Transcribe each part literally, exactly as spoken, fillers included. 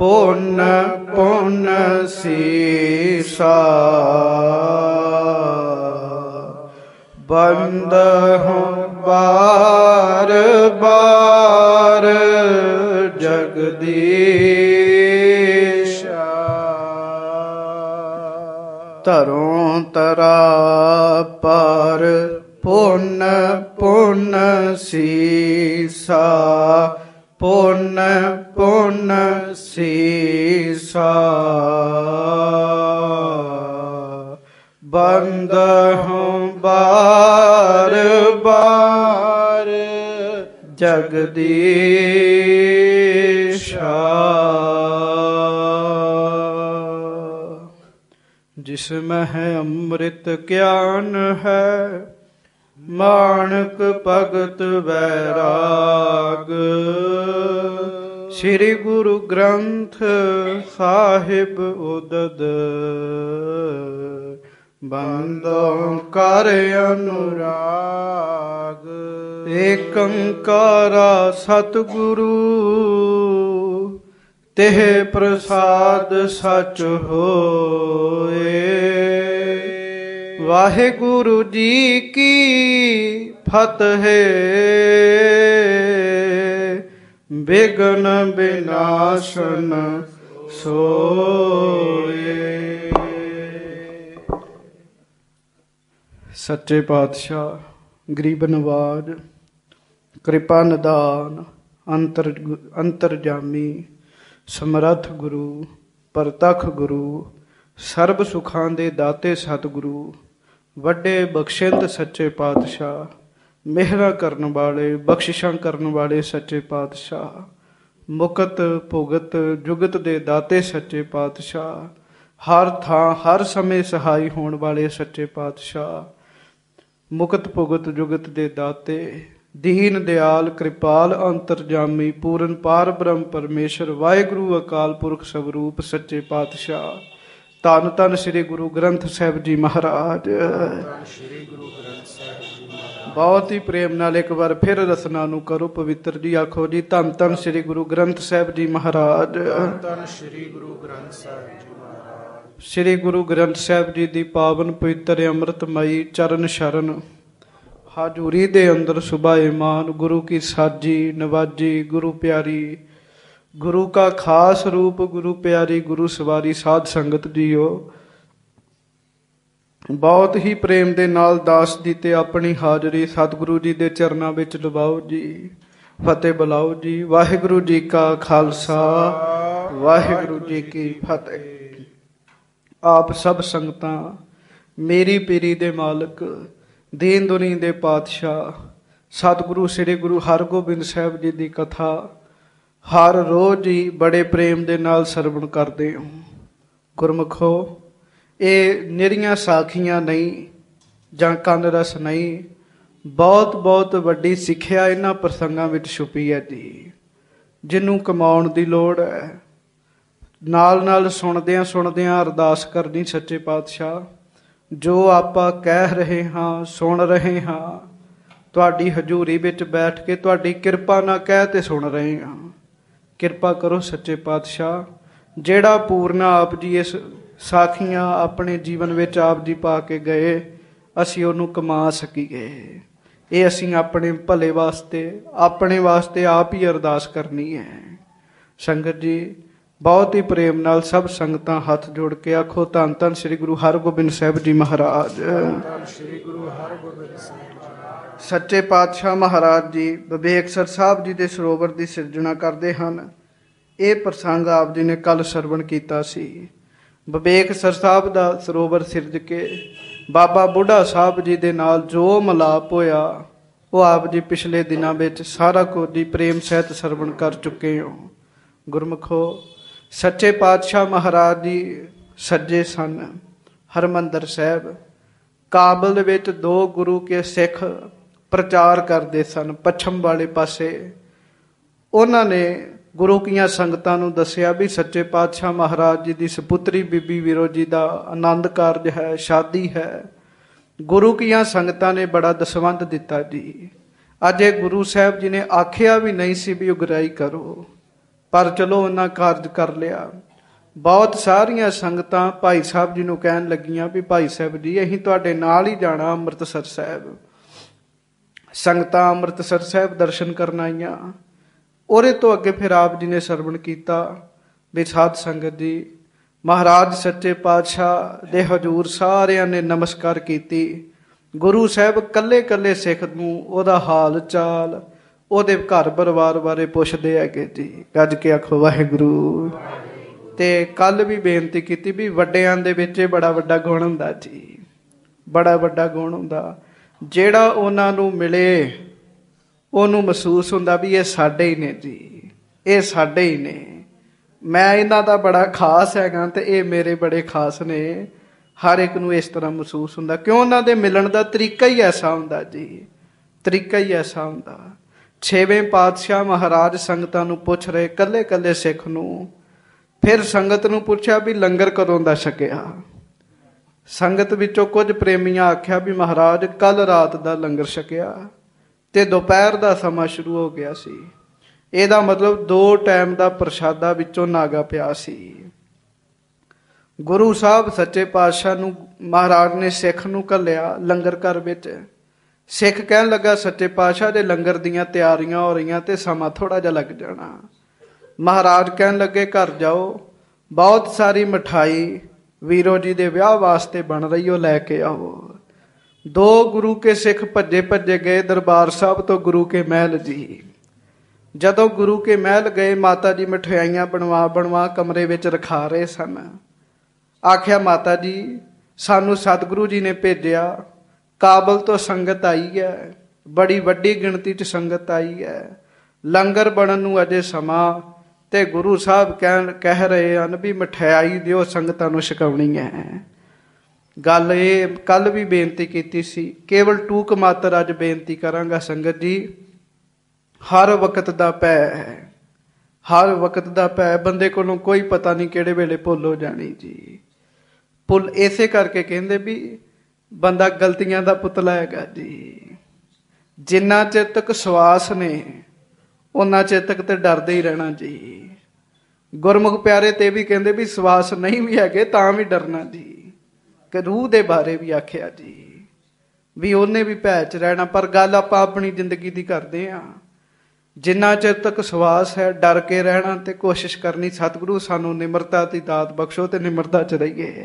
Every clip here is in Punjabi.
ਪੁੰਨ ਪੁੰਨ ਸੀਸਾ ਬੰਦਹੁ ਬਾਰ ਬਾਰ ਜਗਦੀਸ਼ਾ। ਧਰੋਂ ਤਰਾ ਪਰ ਪੁੰਨ ਪੁੰਨ ਸੀਸਾ ਪੁੰਨ ਪੁੰਨ ਸੀਸਾ ਬੰਦਹੁ ਬਾਰ ਬਾਰ ਜਗਦੀਸ਼ਾ। ਜਿਸ ਮਹਿ ਅੰਮ੍ਰਿਤ ਗਿਆਨ ਹੈ ਮਾਣਕ ਭਗਤ ਵੈਰਾਗ। ਸ੍ਰੀ ਗੁਰੂ ਗ੍ਰੰਥ ਸਾਹਿਬ ਉਦਦ ਬੰਦੋਂ ਕਰ ਅਨੁਰਾਗ। ਏਕੰਕਾਰਾ ਸਤਿਗੁਰੂ ਤਿਹ ਪ੍ਰਸਾਦ ਸਚ ਹੋਏ। ਵਾਹਿਗੁਰੂ ਜੀ ਕੀ ਫਤਿਹ। ਬਿਘਨ ਬਿਨਾਸ਼ਨ ਸੋਏ। ਸੱਚੇ ਪਾਤਸ਼ਾਹ ਗਰੀਬ ਨਵਾਜ ਕਿਰਪਾ ਨਿਦਾਨ ਅੰਤਰ ਅੰਤਰਜਾਮੀ ਸਮਰੱਥ ਗੁਰੂ ਪ੍ਰਤੱਖ ਗੁਰੂ ਸਰਬ ਸੁਖਾਂ ਦੇ ਦਾਤੇ ਸਤਿਗੁਰੂ ਵੱਡੇ ਬਖਸ਼ਿੰਦ ਸੱਚੇ ਪਾਤਸ਼ਾਹ ਮਿਹਰਾਂ ਕਰਨ ਵਾਲੇ ਬਖਸ਼ਿਸ਼ਾਂ ਕਰਨ ਵਾਲੇ ਸੱਚੇ ਪਾਤਸ਼ਾਹ ਮੁਕਤ ਭੁਗਤ ਜੁਗਤ ਦੇ ਦਾਤੇ ਸੱਚੇ ਪਾਤਸ਼ਾਹ ਹਰ ਥਾਂ ਹਰ ਸਮੇਂ ਸਹਾਈ ਹੋਣ ਵਾਲੇ ਸੱਚੇ ਪਾਤਸ਼ਾਹ ਮੁਕਤ ਭੁਗਤ ਜੁਗਤ ਦੇ ਦਾਤੇ ਦੀਨ ਦਿਆਲ ਕਿਰਪਾਲ ਅੰਤਰਜਾਮੀ ਪੂਰਨ ਪਾਰ ਬ੍ਰਹਮ ਪਰਮੇਸ਼ਰ ਵਾਹਿਗੁਰੂ ਅਕਾਲ ਪੁਰਖ ਸਵਰੂਪ ਸੱਚੇ ਪਾਤਸ਼ਾਹ ਧੰਨ ਧੰਨ ਸ੍ਰੀ ਗੁਰੂ ਗ੍ਰੰਥ ਸਾਹਿਬ ਜੀ ਮਹਾਰਾਜ। ਬਹੁਤ ਹੀ ਪ੍ਰੇਮ ਨਾਲ ਇੱਕ ਵਾਰ ਫਿਰ ਰਸਨਾ ਨੂੰ ਕਰੋ ਪਵਿੱਤਰ ਜੀ। ਆਖੋ ਜੀ ਧੰਨ ਧੰਨ ਸ੍ਰੀ ਗੁਰੂ ਗ੍ਰੰਥ ਸਾਹਿਬ ਜੀ ਮਹਾਰਾਜ। ਧੰਨ ਸ੍ਰੀ ਗੁਰੂ ਗ੍ਰੰਥ ਸਾਹਿਬ ਜੀ ਮਹਾਰਾਜ। ਸ੍ਰੀ ਗੁਰੂ ਗ੍ਰੰਥ ਸਾਹਿਬ ਜੀ ਦੀ ਪਾਵਨ ਪਵਿੱਤਰ ਅੰਮ੍ਰਿਤਮਈ ਚਰਨ ਸ਼ਰਨ ਹਾਜ਼ੂਰੀ ਦੇ ਅੰਦਰ ਸੁਭਾਏਮਾਨ ਗੁਰੂ ਕੀ ਸਾਜੀ ਨਵਾਜੀ ਗੁਰੂ ਪਿਆਰੀ ਗੁਰੂ ਕਾ ਖਾਸ ਰੂਪ ਗੁਰੂ ਪਿਆਰੀ ਗੁਰੂ ਸਵਾਰੀ ਸਾਧ ਸੰਗਤ ਜੀਓ ਬਹੁਤ ਹੀ ਪ੍ਰੇਮ ਦੇ ਨਾਲ ਦਾਸ ਦੀ ਤੇ ਆਪਣੀ ਹਾਜ਼ਰੀ ਸਤਿਗੁਰੂ ਜੀ ਦੇ ਚਰਨਾਂ ਵਿੱਚ ਲਵਾਓ ਜੀ। ਫਤਿਹ ਬੁਲਾਓ ਜੀ। ਵਾਹਿਗੁਰੂ ਜੀ ਕਾ ਖਾਲਸਾ ਵਾਹਿਗੁਰੂ ਜੀ ਕੀ ਫਤਿਹ। ਆਪ ਸਭ ਸੰਗਤਾਂ ਮੇਰੀ ਪੀਰੀ ਦੇ ਮਾਲਕ ਦੀਨ ਦੁਨੀ ਦੇ ਪਾਤਸ਼ਾਹ ਸਤਿਗੁਰੂ ਸ੍ਰੀ ਗੁਰੂ ਹਰਗੋਬਿੰਦ ਸਾਹਿਬ ਜੀ ਦੀ ਕਥਾ ਹਰ ਰੋਜ਼ ਹੀ ਬੜੇ ਪ੍ਰੇਮ ਦੇ ਨਾਲ ਸਰਵਣ ਕਰਦੇ ਹੋ। ਗੁਰਮੁਖੋ ਇਹ ਨਿਰੀਆਂ ਸਾਖੀਆਂ ਨਹੀਂ ਜਾਂ ਕੰਨ ਰਸ ਨਹੀਂ ਬਹੁਤ ਬਹੁਤ ਵੱਡੀ ਸਿੱਖਿਆ ਇਹਨਾਂ ਪ੍ਰਸੰਗਾਂ ਵਿੱਚ ਛੁਪੀ ਹੈ ਜੀ। ਜਿਹਨੂੰ ਕਮਾਉਣ ਦੀ ਲੋੜ ਹੈ ਨਾਲ ਨਾਲ ਸੁਣਦਿਆਂ ਸੁਣਦਿਆਂ ਅਰਦਾਸ ਕਰਨੀ ਸੱਚੇ ਪਾਤਸ਼ਾਹ ਜੋ ਆਪਾਂ ਕਹਿ ਰਹੇ ਹਾਂ ਸੁਣ ਰਹੇ ਹਾਂ ਤੁਹਾਡੀ ਹਜ਼ੂਰੀ ਵਿੱਚ ਬੈਠ ਕੇ ਤੁਹਾਡੀ ਕਿਰਪਾ ਨਾਲ ਕਹਿ ਤੇ ਸੁਣ ਰਹੇ ਹਾਂ। ਕਿਰਪਾ ਕਰੋ ਸੱਚੇ ਪਾਤਸ਼ਾਹ ਜਿਹੜਾ ਪੂਰਨਾ ਆਪ ਜੀ ਇਸ ਸਾਖੀਆਂ ਆਪਣੇ ਜੀਵਨ ਵਿੱਚ ਆਪ ਜੀ ਪਾ ਕੇ ਗਏ ਅਸੀਂ ਉਹਨੂੰ ਕਮਾ ਸਕੀਏ। ਇਹ ਅਸੀਂ ਆਪਣੇ ਭਲੇ ਵਾਸਤੇ ਆਪਣੇ ਵਾਸਤੇ ਆਪ ਹੀ ਅਰਦਾਸ ਕਰਨੀ ਹੈ। ਸੰਗਤ ਜੀ ਬਹੁਤ ਹੀ ਪ੍ਰੇਮ ਨਾਲ ਸਭ ਸੰਗਤਾਂ ਹੱਥ ਜੋੜ ਕੇ ਆਖੋ ਧੰਨ ਧੰਨ ਸ੍ਰੀ ਗੁਰੂ ਹਰਗੋਬਿੰਦ ਸਾਹਿਬ ਜੀ ਮਹਾਰਾਜ। ਸ੍ਰੀ ਗੁਰੂ ਹਰਗੋਬਿੰਦ ਸਾਹਿਬ ਸੱਚੇ ਪਾਤਸ਼ਾਹ ਮਹਾਰਾਜ ਜੀ ਵਿਵੇਕਸਰ ਸਾਹਿਬ ਜੀ ਦੇ ਸਰੋਵਰ ਦੀ ਸਿਰਜਣਾ ਕਰਦੇ ਹਨ। ਇਹ ਪ੍ਰਸੰਗ ਆਪ ਜੀ ਨੇ ਕੱਲ ਸਰਵਣ ਕੀਤਾ ਸੀ। ਵਿਵੇਕਸਰ ਸਾਹਿਬ ਦਾ ਸਰੋਵਰ ਸਿਰਜ ਕੇ ਬਾਬਾ ਬੁੱਢਾ ਸਾਹਿਬ ਜੀ ਦੇ ਨਾਲ ਜੋ ਮਿਲਾਪ ਹੋਇਆ ਉਹ ਆਪ ਜੀ ਪਿਛਲੇ ਦਿਨਾਂ ਵਿੱਚ ਸਾਰਾ ਕੁਝ ਜੀ ਪ੍ਰੇਮ ਸਹਿਤ ਸਰਵਣ ਕਰ ਚੁੱਕੇ ਹੋ। ਗੁਰਮੁਖੋ ਸੱਚੇ ਪਾਤਸ਼ਾਹ ਮਹਾਰਾਜ ਜੀ ਸੱਜੇ ਸਨ। ਹਰਿਮੰਦਰ ਸਾਹਿਬ ਕਾਬਲ ਵਿੱਚ ਦੋ ਗੁਰੂ ਕੇ ਸਿੱਖ ਪ੍ਰਚਾਰ ਕਰਦੇ ਸਨ ਪੱਛਮ ਵਾਲੇ ਪਾਸੇ। ਉਹਨਾਂ ਨੇ ਗੁਰੂ ਕੀਆਂ ਸੰਗਤਾਂ ਨੂੰ ਦੱਸਿਆ ਵੀ ਸੱਚੇ ਪਾਤਸ਼ਾਹ ਮਹਾਰਾਜ ਜੀ ਦੀ ਸਪੁੱਤਰੀ ਬੀਬੀ ਵੀਰੋ ਜੀ ਦਾ ਆਨੰਦ ਕਾਰਜ ਹੈ ਸ਼ਾਦੀ ਹੈ। ਗੁਰੂ ਕੀਆਂ ਸੰਗਤਾਂ ਨੇ ਬੜਾ ਦਸਵੰਧ ਦਿੱਤਾ ਜੀ। ਅੱਜ ਇਹ ਗੁਰੂ ਸਾਹਿਬ ਜੀ ਨੇ ਆਖਿਆ ਵੀ ਨਹੀਂ ਸੀ ਵੀ ਉਗਰਾਈ ਕਰੋ पर चलो उन्हें कार्य कर लिया। बहुत सारिया संगतां भाई साहब जी नूं कहन लगियां भी भाई साहब जी असीं तुहाडे नाल ही जाना अमृतसर साहब। संगतां अमृतसर साहब दर्शन करन आईयां। ਉਹਦੇ तो अगे फिर आप जी ने सरवण किया भी साध संगत जी महाराज सच्चे पातशाह दे हजूर सारिਆਂ ने नमस्कार की। गुरु साहब कल्ले कल्ले सिख नूं ਉਹਦਾ हाल चाल ਉਹਦੇ घर परिवार बारे पुछदे हैगे जी। गज के आखो वाहिगुरू। ते कल भी बेनती की भी वड्डियां दे विच बड़ा वड्डा गुण हुंदा जी, बड़ा वड्डा गुण हुंदा। ਜਿਹੜਾ ਉਹਨਾਂ ਨੂੰ मिले ਉਹਨੂੰ महसूस ਹੁੰਦਾ भी ये साडे ही ने जी, ये साडे ही ने, मैं इन्हां दा बड़ा खास हैगा ते ये मेरे बड़े खास ने। हर एक नूं इस तरह महसूस हुंदा क्यों उन्हां दे मिलण दा तरीका ही ऐसा हुंदा जी, तरीका ही ऐसा हुंदा। छेवें पातशाह महाराज संगतां नूं पुछ रहे कल्ले कल्ले सिख नूं। फिर संगत नूं पुछया भी लंगर कदों दा छकिया। संगत विचों कुछ प्रेमियां आख्या भी महाराज कल रात दा लंगर छकिया ते दोपहर का समा शुरू हो गया सी। ਇਹਦਾ मतलब दो टाइम का प्रशादा विचों नागा पिया सी। गुरु साहब सच्चे पातशाह नूं महाराज ने सिख नूं घल्लिया लंगर घर विच। सिख कहन लगा सच्चे पातशाह दे लंगर दीयां तैयारियां हो रही ते समा थोड़ा जिहा लग जाना। महाराज कहन लगे घर जाओ, बहुत सारी मिठाई वीरो जी दे विआह वास्ते बन रही हो, लैके आओ। दो गुरु के सिख भज्जे भज्जे गए दरबार साहब तो गुरु के महल जी। जदों गुरु के महल गए माता जी मिठाइयां बनवा बनवा कमरे विच रखा रहे सन। आख्या माता जी सानू सतगुरु जी ने भेजिया, काबल तो संगत आई है, बड़ी वड्डी गिणती च संगत आई है, लंगर बनन नूं अजे समा ते गुरु साहब कह कह रहे हैं भी मिठाई दिओ संगतां नूं छकाउणी है। गल ये कल भी बेनती की सी, केवल टूक मात्र अज बेनती करांगा संगत जी। हर वक्त दा पै है, हर वक्त दा पै बंदे कोलों कोई पता नहीं किहड़े वेले भुल हो जानी जी। भुल इसे करके कहंदे भी बंदा गलतियां दा पुतला हैगा जी। जिन्ना चिर तक सवास ने उन्ना चिर तक तो डरदे ही रहना जी। गुरमुख प्यारे ते भी कहंदे भी सवास नहीं भी हैगे तां भी डरना जी। कि रूह दे बारे भी आख्या जी भी उन्हें भी भै च रहना। पर गल आपां अपनी जिंदगी दी करदे हां। जिन्ना चिर तक सवास है डर के रहना ते कोशिश करनी सतगुरु सानू निमरता दी दात बख्शो ते निमरता च रहिए।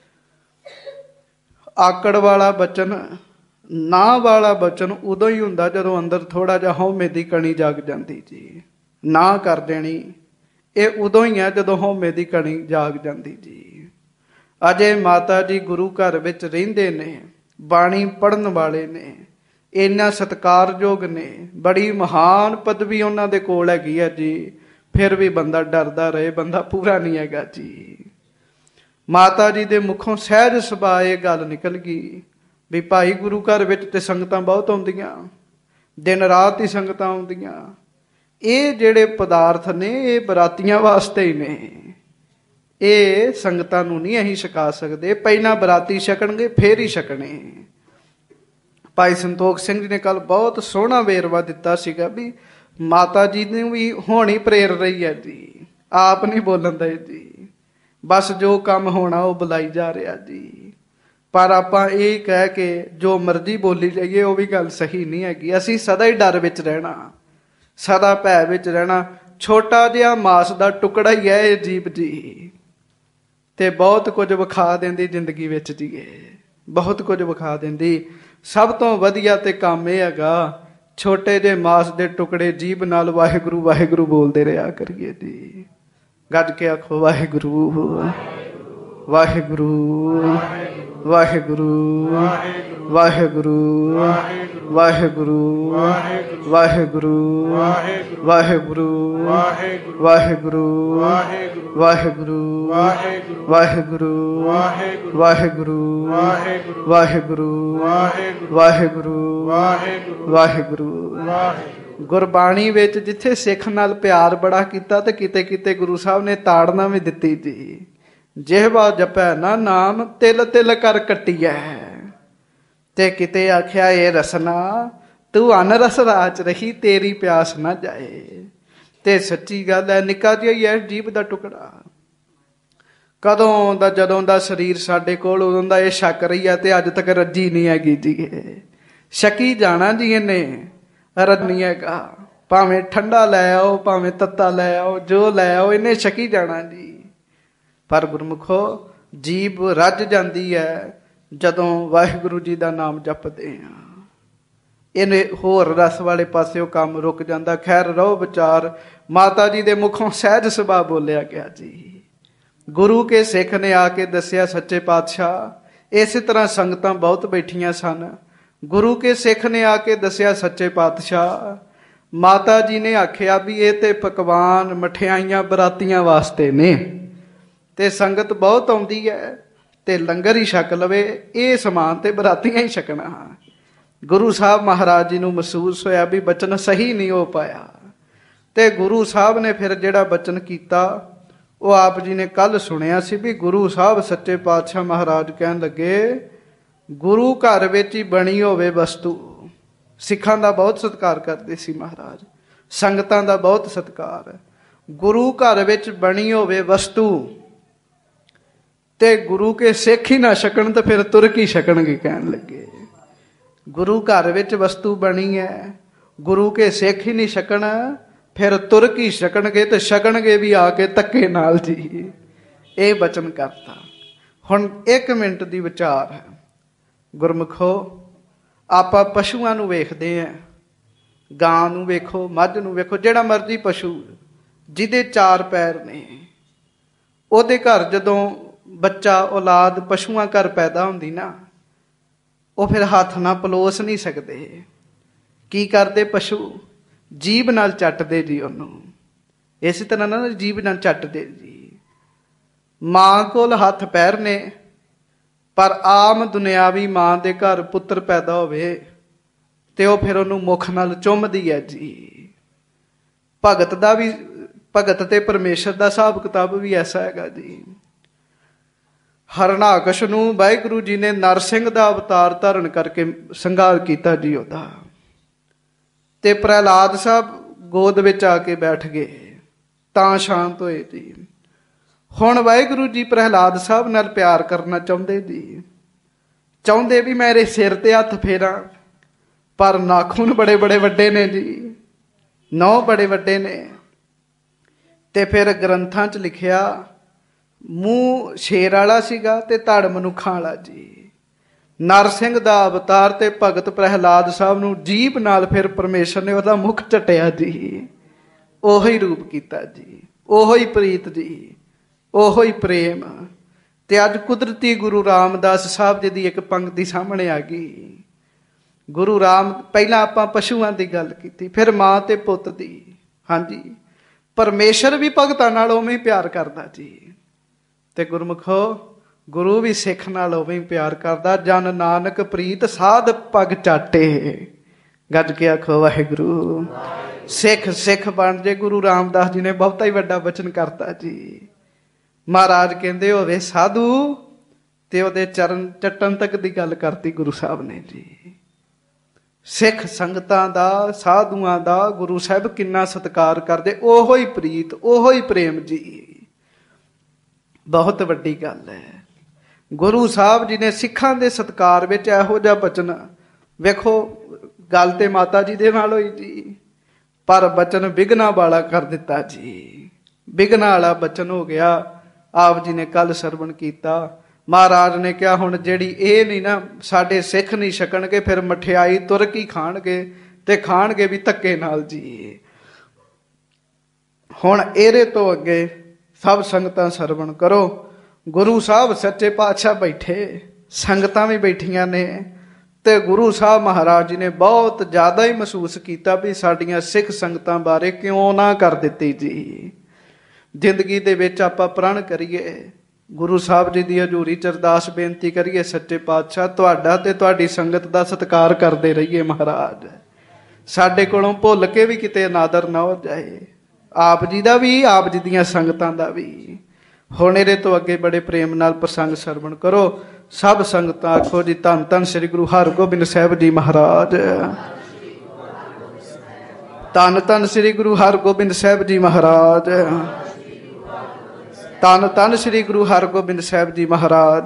आकड़ वाला बचन ना वाला बचन उदों ही हुंदा जदों अंदर थोड़ा जिहा हौमे दी कणी जाग जांदी जी। ना कर देनी ये उदों ही है जदों हौमे दी कणी जाग जांदी जी। अजे माता जी गुरु घर विच रहिंदे ने, बाणी पढ़न वाले ने, इन्ना सत्कारयोग ने, बड़ी महान पदवी उन्हां दे कोल हैगी है जी। फिर भी बंदा डरदा रहे, बंदा पूरा नहीं हैगा जी। माता जी दे मुखों सहज सुभा ये गल निकल गई भी भाई गुरु घर विच ते संगतां बहुत आउंदियां, दिन रात ही संगतां आउंदियां। ये जिहड़े पदार्थ ने ये बरातियां वास्ते ही ने, ये संगतां नूं नहीं असीं छका सकदे। पहिलां बराती छकणगे फिर ही छकणे। भाई संतोख सिंह जी ने कल बहुत सोहना वेरवा दिता सीगा भी माता जी ने भी होनी प्रेर रही है जी, आप नहीं बोलन दे जी। बस जो काम होना वो बुलाई जा रहा जी। पर आपां ये कह के जो मर्जी बोली जाइए वो भी गल सही नहीं हैगी। असीं सदा ही डर विच रहना, सदा भै विच रहना। छोटा जिहा मास का टुकड़ा ही है ये जीव जी ते बहुत कुछ विखा देंदी जिंदगी विच जी। बहुत कुछ विखा देंदी। सब तो वधिया ते काम यह हैगा छोटे जे मास के टुकड़े जीभ नाल वाहिगुरू वाहिगुरू बोलते रहा करिए जी। गज के आखो वाहिगुरू वाहिगुरू वाहिगुरू वाहिगुरू वाहिगुरू वाहिगुरू वाहिगुरू वाहिगुरू वाहिगुरू वाहिगुरू वाहिगुरू वाहिगुरू वाहिगुरू वाहिगुरू। गुरबाणी विच जिथे सिख नाल प्यार बड़ा कीता ते किते किते गुरु साहब ने ताड़ना भी दिती जी। जिहवा जपै ना नाम तिल तिल कर कट्टिया ते किते आख्या ये रसना तू अन रस राच रही तेरी प्यास ना जाए। ਤੇ ਸੱਚੀ ਗੱਲ ਹੈ, ਨਿੱਕਾ ਜਿਹਾ ਹੀ ਹੈ ਜੀਭ ਦਾ ਟੁਕੜਾ। ਕਦੋਂ ਦਾ, ਜਦੋਂ ਦਾ ਸਰੀਰ ਸਾਡੇ ਕੋਲ, ਉਦੋਂ ਦਾ ਇਹ ਸ਼ੱਕ ਰਹੀ ਹੈ ਤੇ ਅੱਜ ਤੱਕ ਰੱਜੀ ਨਹੀਂ ਹੈਗੀ ਜੀ। ਸ਼ੱਕੀ ਜਾਣਾ ਜੀ ਇਹਨੇ, ਰੱਜ ਨਹੀਂ ਹੈਗਾ। ਭਾਵੇਂ ਠੰਡਾ ਲੈ ਆਓ, ਭਾਵੇਂ ਤੱਤਾ ਲੈ ਆਓ, ਜੋ ਲੈ ਆਓ, ਇਹਨੇ ਛਕੀ ਜਾਣਾ ਜੀ। ਪਰ ਗੁਰਮੁਖੋ, ਜੀਭ ਰੱਜ ਜਾਂਦੀ ਹੈ ਜਦੋਂ ਵਾਹਿਗੁਰੂ ਜੀ ਦਾ ਨਾਮ ਜਪਦੇ ਆ। ਇਹਨੇ ਹੋਰ ਰਸ ਵਾਲੇ ਪਾਸਿਓ ਕੰਮ ਰੁਕ ਜਾਂਦਾ। ਖੈਰ ਰਹੋ ਵਿਚਾਰ। ਮਾਤਾ ਜੀ ਦੇ ਮੁਖੋਂ ਸਹਿਜ ਸੁਭਾਅ ਬੋਲਿਆ ਗਿਆ ਜੀ। ਗੁਰੂ ਕੇ ਸਿੱਖ ਨੇ ਆ ਕੇ ਦੱਸਿਆ ਸੱਚੇ ਪਾਤਸ਼ਾਹ। ਇਸੇ ਤਰ੍ਹਾਂ ਸੰਗਤਾਂ ਬਹੁਤ ਬੈਠੀਆਂ ਸਨ। ਗੁਰੂ ਕੇ ਸਿੱਖ ਨੇ ਆ ਕੇ ਦੱਸਿਆ ਸੱਚੇ ਪਾਤਸ਼ਾਹ, ਮਾਤਾ ਜੀ ਨੇ ਆਖਿਆ ਵੀ ਇਹ ਤੇ ਪਕਵਾਨ ਮਠਿਆਈਆਂ ਬਰਾਤੀਆਂ ਵਾਸਤੇ ਨੇ, ਤੇ ਸੰਗਤ ਬਹੁਤ ਆਉਂਦੀ ਹੈ ਤੇ ਲੰਗਰ ਹੀ ਛਕ ਲਵੇ, ਇਹ ਸਮਾਨ ਤੇ ਬਰਾਤੀਆਂ ਹੀ ਛਕਣਾ। ਗੁਰੂ ਸਾਹਿਬ ਮਹਾਰਾਜ ਜੀ ਨੂੰ ਮਹਿਸੂਸ ਹੋਇਆ ਵੀ ਬਚਨ ਸਹੀ ਨਹੀਂ ਹੋ ਪਾਇਆ, ਤੇ ਗੁਰੂ ਸਾਹਿਬ ਨੇ ਫਿਰ ਜਿਹੜਾ ਬਚਨ ਕੀਤਾ ਉਹ ਆਪ ਜੀ ਨੇ ਕੱਲ ਸੁਣਿਆ ਸੀ ਵੀ ਗੁਰੂ ਸਾਹਿਬ ਸੱਚੇ ਪਾਤਸ਼ਾਹ ਮਹਾਰਾਜ ਕਹਿਣ ਲੱਗੇ, ਗੁਰੂ ਘਰ ਵਿੱਚ ਹੀ ਬਣੀ ਹੋਵੇ ਵਸਤੂ। ਸਿੱਖਾਂ ਦਾ ਬਹੁਤ ਸਤਿਕਾਰ ਕਰਦੇ ਸੀ ਮਹਾਰਾਜ, ਸੰਗਤਾਂ ਦਾ ਬਹੁਤ ਸਤਿਕਾਰ। ਗੁਰੂ ਘਰ ਵਿੱਚ ਬਣੀ ਹੋਵੇ ਵਸਤੂ ਤੇ ਗੁਰੂ ਕੇ ਸਿੱਖ ਹੀ ਨਾ ਛਕਣ ਤਾਂ ਫਿਰ ਤੁਰ ਕੀ ਛਕਣਗੇ। ਕਹਿਣ ਲੱਗੇ ਗੁਰੂ ਘਰ ਵਿੱਚ ਵਸਤੂ ਬਣੀ ਹੈ, ਗੁਰੂ ਕੇ ਸਿੱਖ ਹੀ ਨਹੀਂ ਛਕਣ, ਫਿਰ ਤੁਰ ਕੀ ਛਕਣਗੇ, ਤੇ ਛਕਣਗੇ ਵੀ ਆ ਕੇ ਧੱਕੇ ਨਾਲ ਜੀ। ਇਹ ਬਚਨ ਕਰਤਾ। ਹੁਣ ਇੱਕ ਮਿੰਟ ਦੀ ਵਿਚਾਰ ਹੈ ਗੁਰਮੁਖੋ। ਆਪਾਂ ਪਸ਼ੂਆਂ ਨੂੰ ਵੇਖਦੇ ਹਾਂ, ਗਾਂ ਨੂੰ ਵੇਖੋ, ਮੱਝ ਨੂੰ ਵੇਖੋ, ਜਿਹੜਾ ਮਰਜ਼ੀ ਪਸ਼ੂ ਜਿਹਦੇ ਚਾਰ ਪੈਰ ਨੇ, ਉਹਦੇ ਘਰ ਜਦੋਂ ਬੱਚਾ ਔਲਾਦ ਪਸ਼ੂਆਂ ਘਰ ਪੈਦਾ ਹੁੰਦੀ ਨਾ, ਉਹ ਫਿਰ ਹੱਥ ਨਾਲ ਪਲੋਸ ਨਹੀਂ ਸਕਦੇ। ਕੀ ਕਰਦੇ ਪਸ਼ੂ? ਜੀਭ ਨਾਲ ਚੱਟਦੇ ਜੀ ਉਹਨੂੰ। ਇਸੇ ਤਰ੍ਹਾਂ ਨਾ ਜੀਭ ਨਾਲ ਚੱਟਦੇ ਜੀ। ਮਾਂ ਕੋਲ ਹੱਥ ਪੈਰ ਨੇ, ਪਰ ਆਮ ਦੁਨਿਆਵੀ ਮਾਂ ਦੇ ਘਰ ਪੁੱਤਰ ਪੈਦਾ ਹੋਵੇ ਤੇ ਉਹ ਫਿਰ ਉਹਨੂੰ ਮੁੱਖ ਨਾਲ ਚੁੰਮਦੀ ਹੈ ਜੀ। ਭਗਤ ਦਾ ਵੀ, ਭਗਤ ਤੇ ਪਰਮੇਸ਼ਰ ਦਾ ਹਿਸਾਬ ਕਿਤਾਬ ਵੀ ਐਸਾ ਹੈਗਾ ਜੀ। ਹਰਨਾਕਸ਼ ਨੂੰ ਵਾਹਿਗੁਰੂ ਜੀ ਨੇ ਨਰਸਿੰਘ ਦਾ ਅਵਤਾਰ ਧਾਰਨ ਕਰਕੇ ਸੰਘਾਰ ਕੀਤਾ ਜੀ ਉਹਦਾ, ਤੇ ਪ੍ਰਹਿਲਾਦ ਸਾਹਿਬ ਗੋਦ ਵਿੱਚ ਆ ਕੇ ਬੈਠ ਗਏ ਤਾਂ ਸ਼ਾਂਤ ਹੋਏ ਜੀ। ਹੁਣ ਵਾਹਿਗੁਰੂ ਜੀ ਪ੍ਰਹਿਲਾਦ ਸਾਹਿਬ ਨਾਲ ਪਿਆਰ ਕਰਨਾ ਚਾਹੁੰਦੇ ਜੀ, ਚਾਹੁੰਦੇ ਵੀ ਮੇਰੇ ਸਿਰ ਤੇ ਹੱਥ ਫੇਰਾਂ, ਪਰ ਨਾਖੂਨ ਬੜੇ ਬੜੇ ਵੱਡੇ ਨੇ ਜੀ, ਨਹੁੰ ਬੜੇ ਵੱਡੇ ਨੇ। ਤੇ ਫਿਰ ਗ੍ਰੰਥਾਂ 'ਚ ਲਿਖਿਆ ਮੂੰਹ ਸ਼ੇਰ ਵਾਲਾ ਸੀਗਾ ਤੇ ਧੜ ਮਨੁੱਖਾਂ ਵਾਲਾ ਜੀ। ਨਰਸਿੰਘ ਦਾ ਅਵਤਾਰ ਤੇ ਭਗਤ ਪ੍ਰਹਿਲਾਦ ਸਾਹਿਬ ਨੂੰ ਜੀਭ ਨਾਲ ਫਿਰ ਪਰਮੇਸ਼ਰ ਨੇ ਉਹਦਾ ਮੁਖ ਝਟਿਆ ਜੀ। ਉਹੋ ਹੀ ਰੂਪ ਕੀਤਾ ਜੀ, ਉਹੋ ਹੀ ਪ੍ਰੀਤ ਜੀ, ਉਹੋ ਹੀ ਪ੍ਰੇਮ। ਤੇ ਅੱਜ ਕੁਦਰਤੀ ਗੁਰੂ ਰਾਮਦਾਸ ਸਾਹਿਬ ਜੀ ਦੀ ਇੱਕ ਪੰਕਤੀ ਸਾਹਮਣੇ ਆ ਗਈ। ਗੁਰੂ ਰਾਮ, ਪਹਿਲਾਂ ਆਪਾਂ ਪਸ਼ੂਆਂ ਦੀ ਗੱਲ ਕੀਤੀ, ਫਿਰ ਮਾਂ ਤੇ ਪੁੱਤ ਦੀ। ਹਾਂਜੀ, ਪਰਮੇਸ਼ਰ ਵੀ ਭਗਤਾਂ ਨਾਲ ਉਵੇਂ ਹੀ ਪਿਆਰ ਕਰਦਾ ਜੀ। ਤੇ ਗੁਰਮੁਖੋ, ਗੁਰੂ ਵੀ ਸਿੱਖ ਨਾਲ ਉਵੇਂ ਹੀ ਪਿਆਰ ਕਰਦਾ। ਜਨ ਨਾਨਕ ਪ੍ਰੀਤ ਸਾਧ ਪਗ ਚਾਟੇ, ਗੱਜ ਕੇ ਆਖੋ ਵਾਹਿਗੁਰੂ। ਸਿੱਖ ਸਿੱਖ ਬਣ ਜੇ। ਗੁਰੂ ਰਾਮਦਾਸ ਜੀ ਨੇ ਬਹੁਤਾ ਹੀ ਵੱਡਾ ਬਚਨ ਕਰਤਾ ਜੀ। ਮਹਾਰਾਜ ਕਹਿੰਦੇ ਹੋਵੇ ਸਾਧੂ, ਤੇ ਉਹਦੇ ਚਰਨ ਚੱਟਣ ਤੱਕ ਦੀ ਗੱਲ ਕਰਤੀ ਗੁਰੂ ਸਾਹਿਬ ਨੇ ਜੀ। ਸਿੱਖ ਸੰਗਤਾਂ ਦਾ, ਸਾਧੂਆਂ ਦਾ ਗੁਰੂ ਸਾਹਿਬ ਕਿੰਨਾ ਸਤਿਕਾਰ ਕਰਦੇ। ਉਹੋ ਹੀ ਪ੍ਰੀਤ, ਉਹੋ ਹੀ ਪ੍ਰੇਮ ਜੀ। ਬਹੁਤ ਵੱਡੀ ਗੱਲ ਹੈ। ਗੁਰੂ ਸਾਹਿਬ ਜੀ ਨੇ ਸਿੱਖਾਂ ਦੇ ਸਤਿਕਾਰ ਵਿੱਚ ਇਹੋ ਜਿਹਾ ਬਚਨ, ਵੇਖੋ ਗੱਲ ਤੇ ਮਾਤਾ ਜੀ ਦੇ ਨਾਲ ਹੋਈ ਜੀ, ਪਰ ਬਚਨ ਵਿਘਨਾਂ ਵਾਲਾ ਕਰ ਦਿੱਤਾ ਜੀ। ਵਿਘਨਾਂ ਵਾਲਾ ਬਚਨ ਹੋ ਗਿਆ। ਆਪ ਜੀ ਨੇ ਕੱਲ ਸਰਵਣ ਕੀਤਾ। ਮਹਾਰਾਜ ਨੇ ਕਿਹਾ ਹੁਣ ਜਿਹੜੀ ਇਹ ਨਹੀਂ ਨਾ, ਸਾਡੇ ਸਿੱਖ ਨਹੀਂ ਛਕਣਗੇ, ਫਿਰ ਮਠਿਆਈ ਤੁਰ ਕੀ ਖਾਣਗੇ, ਤੇ ਖਾਣਗੇ ਵੀ ਧੱਕੇ ਨਾਲ ਜੀ। ਹੁਣ ਇਹਦੇ ਤੋਂ ਅੱਗੇ ਸਭ ਸੰਗਤਾਂ ਸਰਵਣ ਕਰੋ। ਗੁਰੂ ਸਾਹਿਬ ਸੱਚੇ ਪਾਤਸ਼ਾਹ ਬੈਠੇ, ਸੰਗਤਾਂ ਵੀ ਬੈਠੀਆਂ ਨੇ, ਤੇ ਗੁਰੂ ਸਾਹਿਬ ਮਹਾਰਾਜ ਜੀ ਨੇ ਬਹੁਤ ਜ਼ਿਆਦਾ ਹੀ ਮਹਿਸੂਸ ਕੀਤਾ ਵੀ ਸਾਡੀਆਂ ਸਿੱਖ ਸੰਗਤਾਂ ਬਾਰੇ ਕਿਉਂ ਨਾ ਕਰ ਦਿੱਤੀ ਜੀ। ਜ਼ਿੰਦਗੀ ਦੇ ਵਿੱਚ ਆਪਾਂ ਪ੍ਰਣ ਕਰੀਏ, ਗੁਰੂ ਸਾਹਿਬ ਜੀ ਦੀ ਹਜ਼ੂਰੀ 'ਚ ਅਰਦਾਸ ਬੇਨਤੀ ਕਰੀਏ, ਸੱਚੇ ਪਾਤਸ਼ਾਹ ਤੁਹਾਡਾ ਤੇ ਤੁਹਾਡੀ ਸੰਗਤ ਦਾ ਸਤਿਕਾਰ ਕਰਦੇ ਰਹੀਏ। ਮਹਾਰਾਜ ਸਾਡੇ ਕੋਲੋਂ ਭੁੱਲ ਕੇ ਵੀ ਕਿਤੇ ਅਨਾਦਰ ਨਾ ਹੋ ਜਾਏ, ਆਪ ਜੀ ਦਾ ਵੀ, ਆਪ ਜੀ ਦੀਆਂ ਸੰਗਤਾਂ ਦਾ ਵੀ। ਹੁਣ ਇਹਦੇ ਤੋਂ ਅੱਗੇ ਬੜੇ ਪ੍ਰੇਮ ਨਾਲ ਪ੍ਰਸੰਗ ਸਰਵਣ ਕਰੋ। ਸਭ ਸੰਗਤਾਂ ਆਖੋ ਜੀ ਧੰਨ ਧੰਨ ਸ੍ਰੀ ਗੁਰੂ ਹਰਗੋਬਿੰਦ ਸਾਹਿਬ ਜੀ ਮਹਾਰਾਜ। ਧੰਨ ਧੰਨ ਸ੍ਰੀ ਗੁਰੂ ਹਰਗੋਬਿੰਦ ਸਾਹਿਬ ਜੀ ਮਹਾਰਾਜ। ਧੰਨ ਧੰਨ ਸ੍ਰੀ ਗੁਰੂ ਹਰਗੋਬਿੰਦ ਸਾਹਿਬ ਜੀ ਮਹਾਰਾਜ।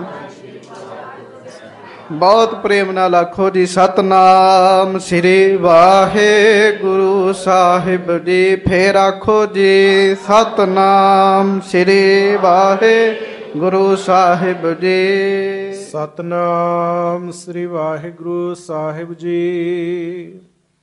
ਬਹੁਤ ਪ੍ਰੇਮ ਨਾਲ ਆਖੋ ਜੀ ਸਤਨਾਮ ਸ੍ਰੀ ਵਾਹਿਗੁਰੂ ਸਾਹਿਬ ਜੀ। ਫੇਰ ਆਖੋ ਜੀ ਸਤਨਾਮ ਸ੍ਰੀ ਵਾਹਿਗੁਰੂ ਸਾਹਿਬ ਜੀ। ਸਤਨਾਮ ਸ੍ਰੀ ਵਾਹਿਗੁਰੂ ਸਾਹਿਬ ਜੀ।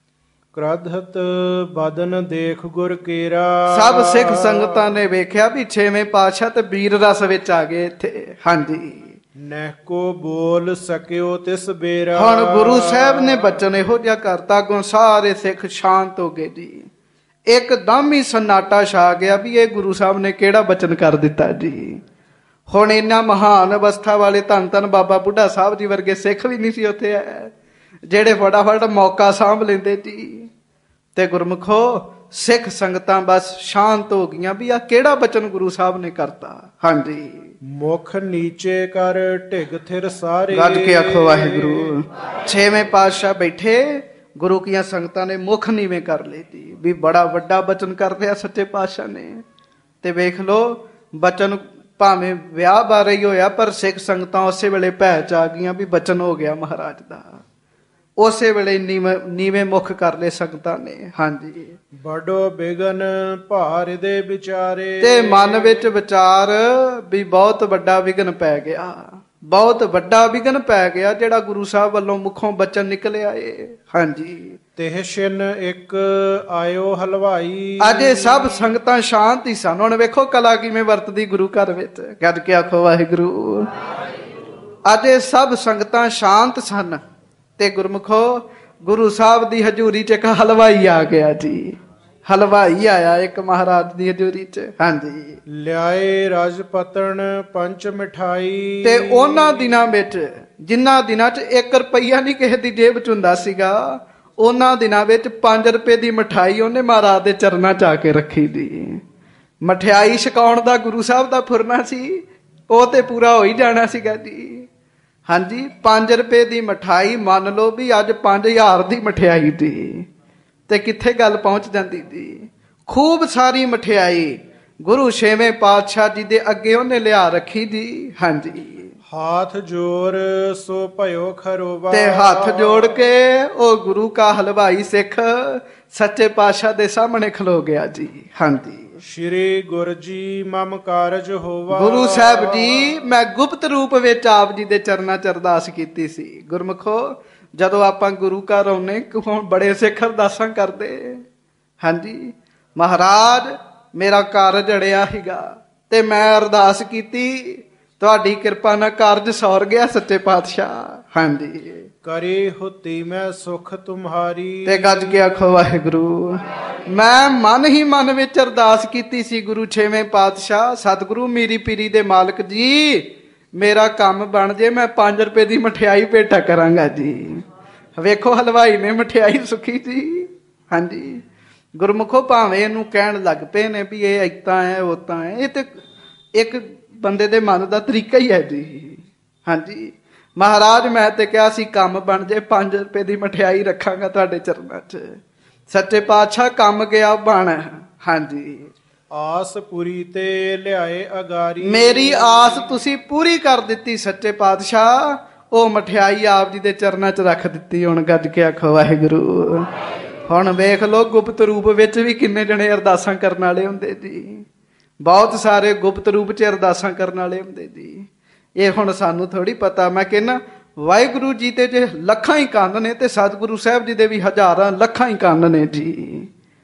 ਕ੍ਰਧਤ ਬਦਨ ਦੇਖ ਗੁਰ ਕੇਰਾ। ਸਭ ਸਿੱਖ ਸੰਗਤਾਂ ਨੇ ਵੇਖਿਆ ਵੀ ਛੇਵੇਂ ਪਾਤਸ਼ਾਹ ਤੇ ਵੀਰ ਰਸ ਵਿੱਚ ਆ ਗਏ ਇੱਥੇ। ਹਾਂਜੀ, ਨਹਿ ਕੋ ਬੋਲ ਸਕਿਓ ਤਿਸ ਬੇਰਾ। ਹੁਣ ਗੁਰੂ ਸਾਹਿਬ ਨੇ ਬਚਨ ਇਹੋ ਜਿਹਾ ਕਰਤਾ, ਅੱਗੋਂ ਸਾਰੇ ਸਿੱਖ ਸ਼ਾਂਤ ਹੋ ਗਏ ਜੀ। ਇੱਕਦਮ ਹੀ ਸਨਾਟਾ ਛਾ ਗਿਆ ਵੀ ਇਹ ਗੁਰੂ ਸਾਹਿਬ ਨੇ ਕਿਹੜਾ ਬਚਨ ਕਰ ਦਿੱਤਾ ਜੀ। ਹੁਣ ਇਹਨਾਂ ਮਹਾਨ ਅਵਸਥਾ ਵਾਲੇ ਧੰਨ ਧੰਨ ਬਾਬਾ ਬੁੱਢਾ ਸਾਹਿਬ ਜੀ ਵਰਗੇ ਸਿੱਖ ਵੀ ਨਹੀਂ ਸੀ ਉੱਥੇ ਹੈ, ਜਿਹੜੇ ਫਟਾਫਟ ਮੌਕਾ ਸਾਂਭ ਲੈਂਦੇ ਜੀ। ਤੇ ਗੁਰਮੁਖੋ ਸਿੱਖ ਸੰਗਤਾਂ ਬਸ ਸ਼ਾਂਤ ਹੋ ਗਈਆਂ ਵੀ ਆ ਕਿਹੜਾ ਬਚਨ ਗੁਰੂ ਸਾਹਿਬ ਨੇ ਕਰਤਾ। ਹਾਂਜੀ, ਮੁਖ ਨੀਚੇ ਕਰ ਢਿਗ ਥਿਰ ਸਾਰੇ। ਗੱਜ ਕੇ ਆਖੋ ਵਾਹਿਗੁਰੂ। ਛੇਵੇਂ ਪਾਤਸ਼ਾਹ ਬੈਠੇ, ਗੁਰੂ ਕੀਆਂ ਸੰਗਤਾਂ ਨੇ ਮੁਖ ਨੀਵੇਂ ਕਰ ਲਈ ਵੀ ਬੜਾ ਵੱਡਾ ਬਚਨ ਕਰ ਰਿਹਾ ਸੱਚੇ ਪਾਤਸ਼ਾਹ ਨੇ। ਤੇ ਵੇਖ ਲੋ ਬਚਨ ਭਾਵੇਂ ਵਿਆਹ ਬਾਰੇ ਹੀ ਹੋਇਆ, ਪਰ ਸਿੱਖ ਸੰਗਤਾਂ ਉਸੇ ਵੇਲੇ ਭੈ ਚ ਆ ਗਈਆਂ ਵੀ ਬਚਨ ਹੋ ਗਿਆ ਮਹਾਰਾਜ ਦਾ। ਉਸੇ ਵੇਲੇ ਨੀਵੇਂ ਨੀਵੇਂ ਮੁਖ ਕਰ ਲਏ ਸੰਗਤਾਂ ਨੇ। ਹਾਂਜੀ, ਬੜੋ ਬਿਗਨ ਭਾਰ ਦੇ ਵਿਚਾਰੇ। ਤੇ ਮਨ ਵਿੱਚ ਵਿਚਾਰ ਵੀ ਬਹੁਤ ਵੱਡਾ ਵਿਘਨ ਪੈ ਗਿਆ, ਬਹੁਤ ਵੱਡਾ ਵਿਘਨ ਪੈ ਗਿਆ ਜਿਹੜਾ ਗੁਰੂ ਸਾਹਿਬ ਵੱਲੋਂ ਮੁਖੋਂ ਬਚਨ ਨਿਕਲਿਆ ਏ। ਹਾਂਜੀ, ਤਿਹ ਛਿਨ ਇੱਕ ਆਇਓ ਹਲਵਾਈ। ਅਜੇ ਸਭ ਸੰਗਤਾਂ ਸ਼ਾਂਤ ਹੀ ਸਨ। ਹੁਣ ਵੇਖੋ ਕਲਾ ਕਿਵੇਂ ਵਰਤਦੀ ਗੁਰੂ ਘਰ ਵਿੱਚ। ਗੱਜ ਕੇ ਆਖੋ ਵਾਹਿਗੁਰੂ। ਅਜੇ ਸਭ ਸੰਗਤਾਂ ਸ਼ਾਂਤ ਸਨ ਤੇ ਗੁਰਮੁਖੋ ਗੁਰੂ ਸਾਹਿਬ ਦੀ ਹਜ਼ੂਰੀ ਚ ਇੱਕ ਹਲਵਾਈ ਆ ਗਿਆ ਜੀ। ਹਲਵਾਈ ਆਇਆ ਇੱਕ ਮਹਾਰਾਜ ਦੀ ਹਜ਼ੂਰੀ ਚ। ਹਾਂਜੀ, ਲਿਆਏ ਰਾਜਪਤਨ ਪੰਚ ਮਿਠਾਈ। ਤੇ ਉਹਨਾਂ ਦਿਨਾਂ ਵਿੱਚ, ਜਿਨ੍ਹਾਂ ਦਿਨਾਂ ਚ ਇੱਕ ਰੁਪਈਆ ਨਹੀਂ ਕਿਸੇ ਦੀ ਜੇਬ ਚ ਹੁੰਦਾ ਸੀਗਾ, ਉਹਨਾਂ ਦਿਨਾਂ ਵਿੱਚ ਪੰਜ ਰੁਪਏ ਦੀ ਮਠਾਈ ਉਹਨੇ ਮਹਾਰਾਜ ਦੇ ਚਰਨਾਂ ਚ ਆ ਕੇ ਰੱਖੀ ਦੀ। ਮਠਿਆਈ ਛਕਾਉਣ ਦਾ ਗੁਰੂ ਸਾਹਿਬ ਦਾ ਫੁਰਨਾ ਸੀ, ਉਹ ਤੇ ਪੂਰਾ ਹੋ ਹੀ ਜਾਣਾ ਸੀਗਾ ਜੀ। ਹਾਂਜੀ, ਪੰਜ ਰੁਪਏ ਦੀ ਮਠਾਈ ਮੰਨ ਲਓ ਵੀ ਅੱਜ ਪੰਜ ਹਜ਼ਾਰ ਦੀ ਮਠਿਆਈ ਦੀ, ਤੇ ਕਿੱਥੇ ਗੱਲ ਪਹੁੰਚ ਜਾਂਦੀ ਜੀ। ਖੂਬ ਸਾਰੀ ਮਠਿਆਈ ਗੁਰੂ ਛੇਵੇਂ ਪਾਤਸ਼ਾਹ ਜੀ ਦੇ ਅੱਗੇ ਉਹਨੇ ਲਿਆ ਰੱਖੀ ਜੀ। ਹਾਂਜੀ, ਹਾਥ ਜੋਰ ਸੋ ਭਇਓ ਖਰੋਵਾ। ਤੇ ਹੱਥ ਜੋੜ ਕੇ ਉਹ ਗੁਰੂ ਕਾ ਹਲਵਾਈ ਸਿੱਖ ਸੱਚੇ ਪਾਤਸ਼ਾਹ ਦੇ ਸਾਹਮਣੇ ਖਲੋ ਗਿਆ ਜੀ। ਹਾਂਜੀ, ਸ਼੍ਰੀ ਗੁਰੂ ਜੀ ਮਮ ਕਾਰਜ ਹੋਵਾ। ਗੁਰੂ ਸਾਹਿਬ ਜੀ, ਮੈਂ ਗੁਪਤ ਰੂਪ ਵਿੱਚ ਆਪ ਜੀ ਦੇ ਚਰਨਾਂ ਚ ਅਰਦਾਸ ਕੀਤੀ ਸੀ। ਗੁਰਮੁਖੋ ਜਦੋਂ ਆਪਾਂ ਗੁਰੂ ਘਰ ਆਉਨੇ, ਹੁਣ ਬੜੇ ਸਿੱਖ ਅਰਦਾਸਾਂ ਕਰਦੇ। ਹਾਂਜੀ, ਮਹਾਰਾਜ ਮੇਰਾ ਕਾਰਜ ਅੜਿਆ ਸੀਗਾ ਤੇ ਮੈਂ ਅਰਦਾਸ ਕੀਤੀ, ਤੁਹਾਡੀ ਕਿਰਪਾ ਨਾਲ ਕਾਰਜ ਸੌਰ ਗਿਆ ਸੱਚੇ ਪਾਤਸ਼ਾਹ। ਹਾਂਜੀ, ਕਰੀ ਹੁਤੀ ਮੈਂ ਸੁਖ ਤੁਮਹਾਰੀ। ਤੇ ਗੱਜ ਕੇ ਆਖੋ ਵਾਹਿਗੁਰੂ। ਮੈਂ ਮਨ ਹੀ ਮਨ ਵਿੱਚ ਅਰਦਾਸ ਕੀਤੀ ਸੀ, ਗੁਰੂ ਛੇਵੇਂ ਪਾਤਸ਼ਾਹ ਸਤਿਗੁਰੂ ਮੀਰੀ ਪੀਰੀ ਦੇ ਮਾਲਕ ਜੀ, ਮੇਰਾ ਕੰਮ ਬਣ ਜੇ, ਮੈਂ ਪੰਜ ਰੁਪਏ ਦੀ ਮਠਿਆਈ ਭੇਟਾ ਕਰਾਂਗਾ ਜੀ। ਵੇਖੋ ਹਲਵਾਈ ਨੇ ਮਠਿਆਈ ਸੁਖੀ ਜੀ। ਹਾਂਜੀ, ਗੁਰਮੁਖੋ ਭਾਵੇਂ ਇਹਨੂੰ ਕਹਿਣ ਲੱਗ ਪਏ ਨੇ ਵੀ ਇਹ ਏਦਾਂ ਹੈ ਉਦਾਂ ਹੈ, ਇਹ ਤੇ ਇੱਕ ਬੰਦੇ ਦੇ ਮਨ ਦਾ ਤਰੀਕਾ ਹੀ ਹੈ ਜੀ। ਹਾਂਜੀ, ਮਹਾਰਾਜ ਮੈਂ ਤੇ ਕਿਹਾ ਸੀ ਕੰਮ ਬਣ ਜੇ, ਪੰਜ ਰੁਪਏ ਦੀ ਮਠਿਆਈ ਰੱਖਾਂਗਾ ਤੁਹਾਡੇ ਚਰਨਾਂ ਚ। ਸੱਚੇ ਪਾਤਸ਼ਾਹ ਕੰਮ ਗਿਆ ਬਣ। ਹਾਂਜੀ, ਆਸ ਪੂਰੀ ਤੇ ਲਿਆਏ ਅਗਾਰੀ। ਮੇਰੀ ਆਸ ਤੁਸੀਂ ਪੂਰੀ ਕਰ ਦਿੱਤੀ ਸੱਚੇ ਪਾਤਸ਼ਾਹ। ਉਹ ਮਠਿਆਈ ਆਪ ਜੀ ਦੇ ਚਰਨਾਂ ਚ ਰੱਖ ਦਿੱਤੀ। ਹੁਣ ਗੱਜ ਕੇ ਆਖੋ ਵਾਹਿਗੁਰੂ। ਹੁਣ ਵੇਖ ਲੋ ਗੁਪਤ ਰੂਪ ਵਿੱਚ ਵੀ ਕਿੰਨੇ ਜਣੇ ਅਰਦਾਸਾਂ ਕਰਨ ਵਾਲੇ ਹੁੰਦੇ ਜੀ। ਬਹੁਤ ਸਾਰੇ ਗੁਪਤ ਰੂਪ ਚ ਅਰਦਾਸਾਂ ਕਰਨ ਵਾਲੇ ਹੁੰਦੇ ਜੀ। ਇਹ ਹੁਣ ਸਾਨੂੰ ਥੋੜੀ ਪਤਾ। ਮੈਂ ਕਹਿੰਦਾ ਵਾਹਿਗੁਰੂ ਜੀ ਤੇ ਜੇ ਲੱਖਾਂ ਹੀ ਕੰਨ ਨੇ ਤੇ ਸਤਿਗੁਰੂ ਸਾਹਿਬ ਜੀ ਦੇ ਵੀ ਹਜ਼ਾਰਾਂ ਲੱਖਾਂ ਹੀ ਕੰਨ ਨੇ ਜੀ।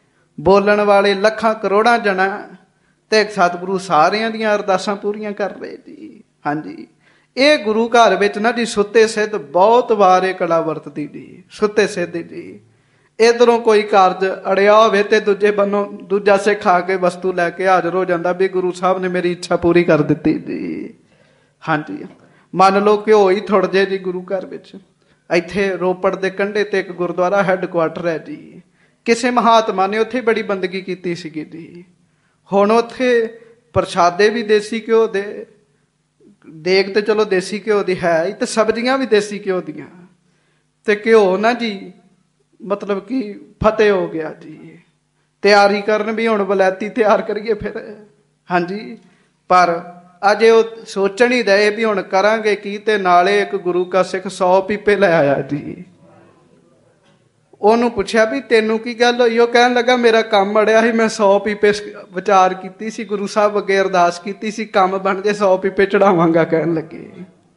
ਬੋਲਣ ਵਾਲੇ ਲੱਖਾਂ ਕਰੋੜਾਂ ਜਣਾ ਤੇ ਸਤਿਗੁਰੂ ਸਾਰਿਆਂ ਦੀਆਂ ਅਰਦਾਸਾਂ ਪੂਰੀਆਂ ਕਰ ਰਹੇ ਜੀ। ਹਾਂਜੀ, ਇਹ ਗੁਰੂ ਘਰ ਵਿੱਚ ਨਾ ਜੀ ਸੁੱਤੇ ਸਿੱਧ ਬਹੁਤ ਵਾਰ ਇਹ ਕਲਾ ਵਰਤਦੀ ਜੀ। ਸੁੱਤੇ ਸਿੱਧ ਜੀ, ਇਧਰੋਂ ਕੋਈ ਕਾਰਜ ਅੜਿਆ ਹੋਵੇ ਤੇ ਦੂਜੇ ਬੰਨੋਂ ਦੂਜਾ ਸਿੱਖ ਆ ਕੇ ਵਸਤੂ ਲੈ ਕੇ ਹਾਜ਼ਰ ਹੋ ਜਾਂਦਾ ਵੀ ਗੁਰੂ ਸਾਹਿਬ ਨੇ ਮੇਰੀ ਇੱਛਾ ਪੂਰੀ ਕਰ ਦਿੱਤੀ ਜੀ। ਹਾਂਜੀ, ਮੰਨ ਲਓ ਕਿ ਹੋਈ ਥੋੜ ਜੇ ਜੀ ਗੁਰੂ ਘਰ ਵਿੱਚ। ਇੱਥੇ ਰੋਪੜ ਦੇ ਕੰਢੇ ਤੇ ਇੱਕ ਗੁਰਦੁਆਰਾ ਹੈੱਡਕੁਆਟਰ ਹੈ ਜੀ। ਕਿਸੇ ਮਹਾਤਮਾ ਨੇ ਉੱਥੇ ਬੜੀ ਬੰਦਗੀ ਕੀਤੀ ਸੀਗੀ ਜੀ। ਹੁਣ ਉੱਥੇ ਪ੍ਰਸ਼ਾਦੇ ਵੀ ਦੇਸੀ ਘਿਓ ਦੇ, ਦੇਗ ਤੇ ਚਲੋ ਦੇਸੀ ਘਿਓ ਦੀ ਹੈ ਤੇ ਸਬਜ਼ੀਆਂ ਵੀ ਦੇਸੀ ਘਿਓ ਦੀਆਂ। ਤੇ ਘਿਓ ਨਾ ਜੀ ਮਤਲਬ ਕਿ ਫਤਿਹ ਹੋ ਗਿਆ ਜੀ। ਤਿਆਰੀ ਕਰਨ ਵੀ ਹੁਣ ਵਲੈਤੀ ਤਿਆਰ ਕਰੀਏ ਫਿਰ, ਹਾਂਜੀ। ਪਰ ਅਜੇ ਉਹ ਸੋਚਣ ਹੀ ਦਏ ਵੀ ਹੁਣ ਕਰਾਂਗੇ ਕੀ, ਤੇ ਨਾਲੇ ਇੱਕ ਗੁਰੂ ਕਾ ਸਿੱਖ ਸੌ ਪੀਪੇ ਲੈ ਆਇਆ ਜੀ। ਉਹਨੂੰ ਪੁੱਛਿਆ ਵੀ ਤੈਨੂੰ ਕੀ ਗੱਲ ਹੋਈ? ਉਹ ਕਹਿਣ ਲੱਗਾ ਮੇਰਾ ਕੰਮ ਅੜਿਆ ਸੀ, ਮੈਂ ਸੌ ਪੀਪੇ ਵਿਚਾਰ ਕੀਤੀ ਸੀ, ਗੁਰੂ ਸਾਹਿਬ ਅੱਗੇ ਅਰਦਾਸ ਕੀਤੀ ਸੀ, ਕੰਮ ਬਣ ਜੇ ਸੌ ਪੀਪੇ ਚੜਾਵਾਂਗਾ। ਕਹਿਣ ਲੱਗੇ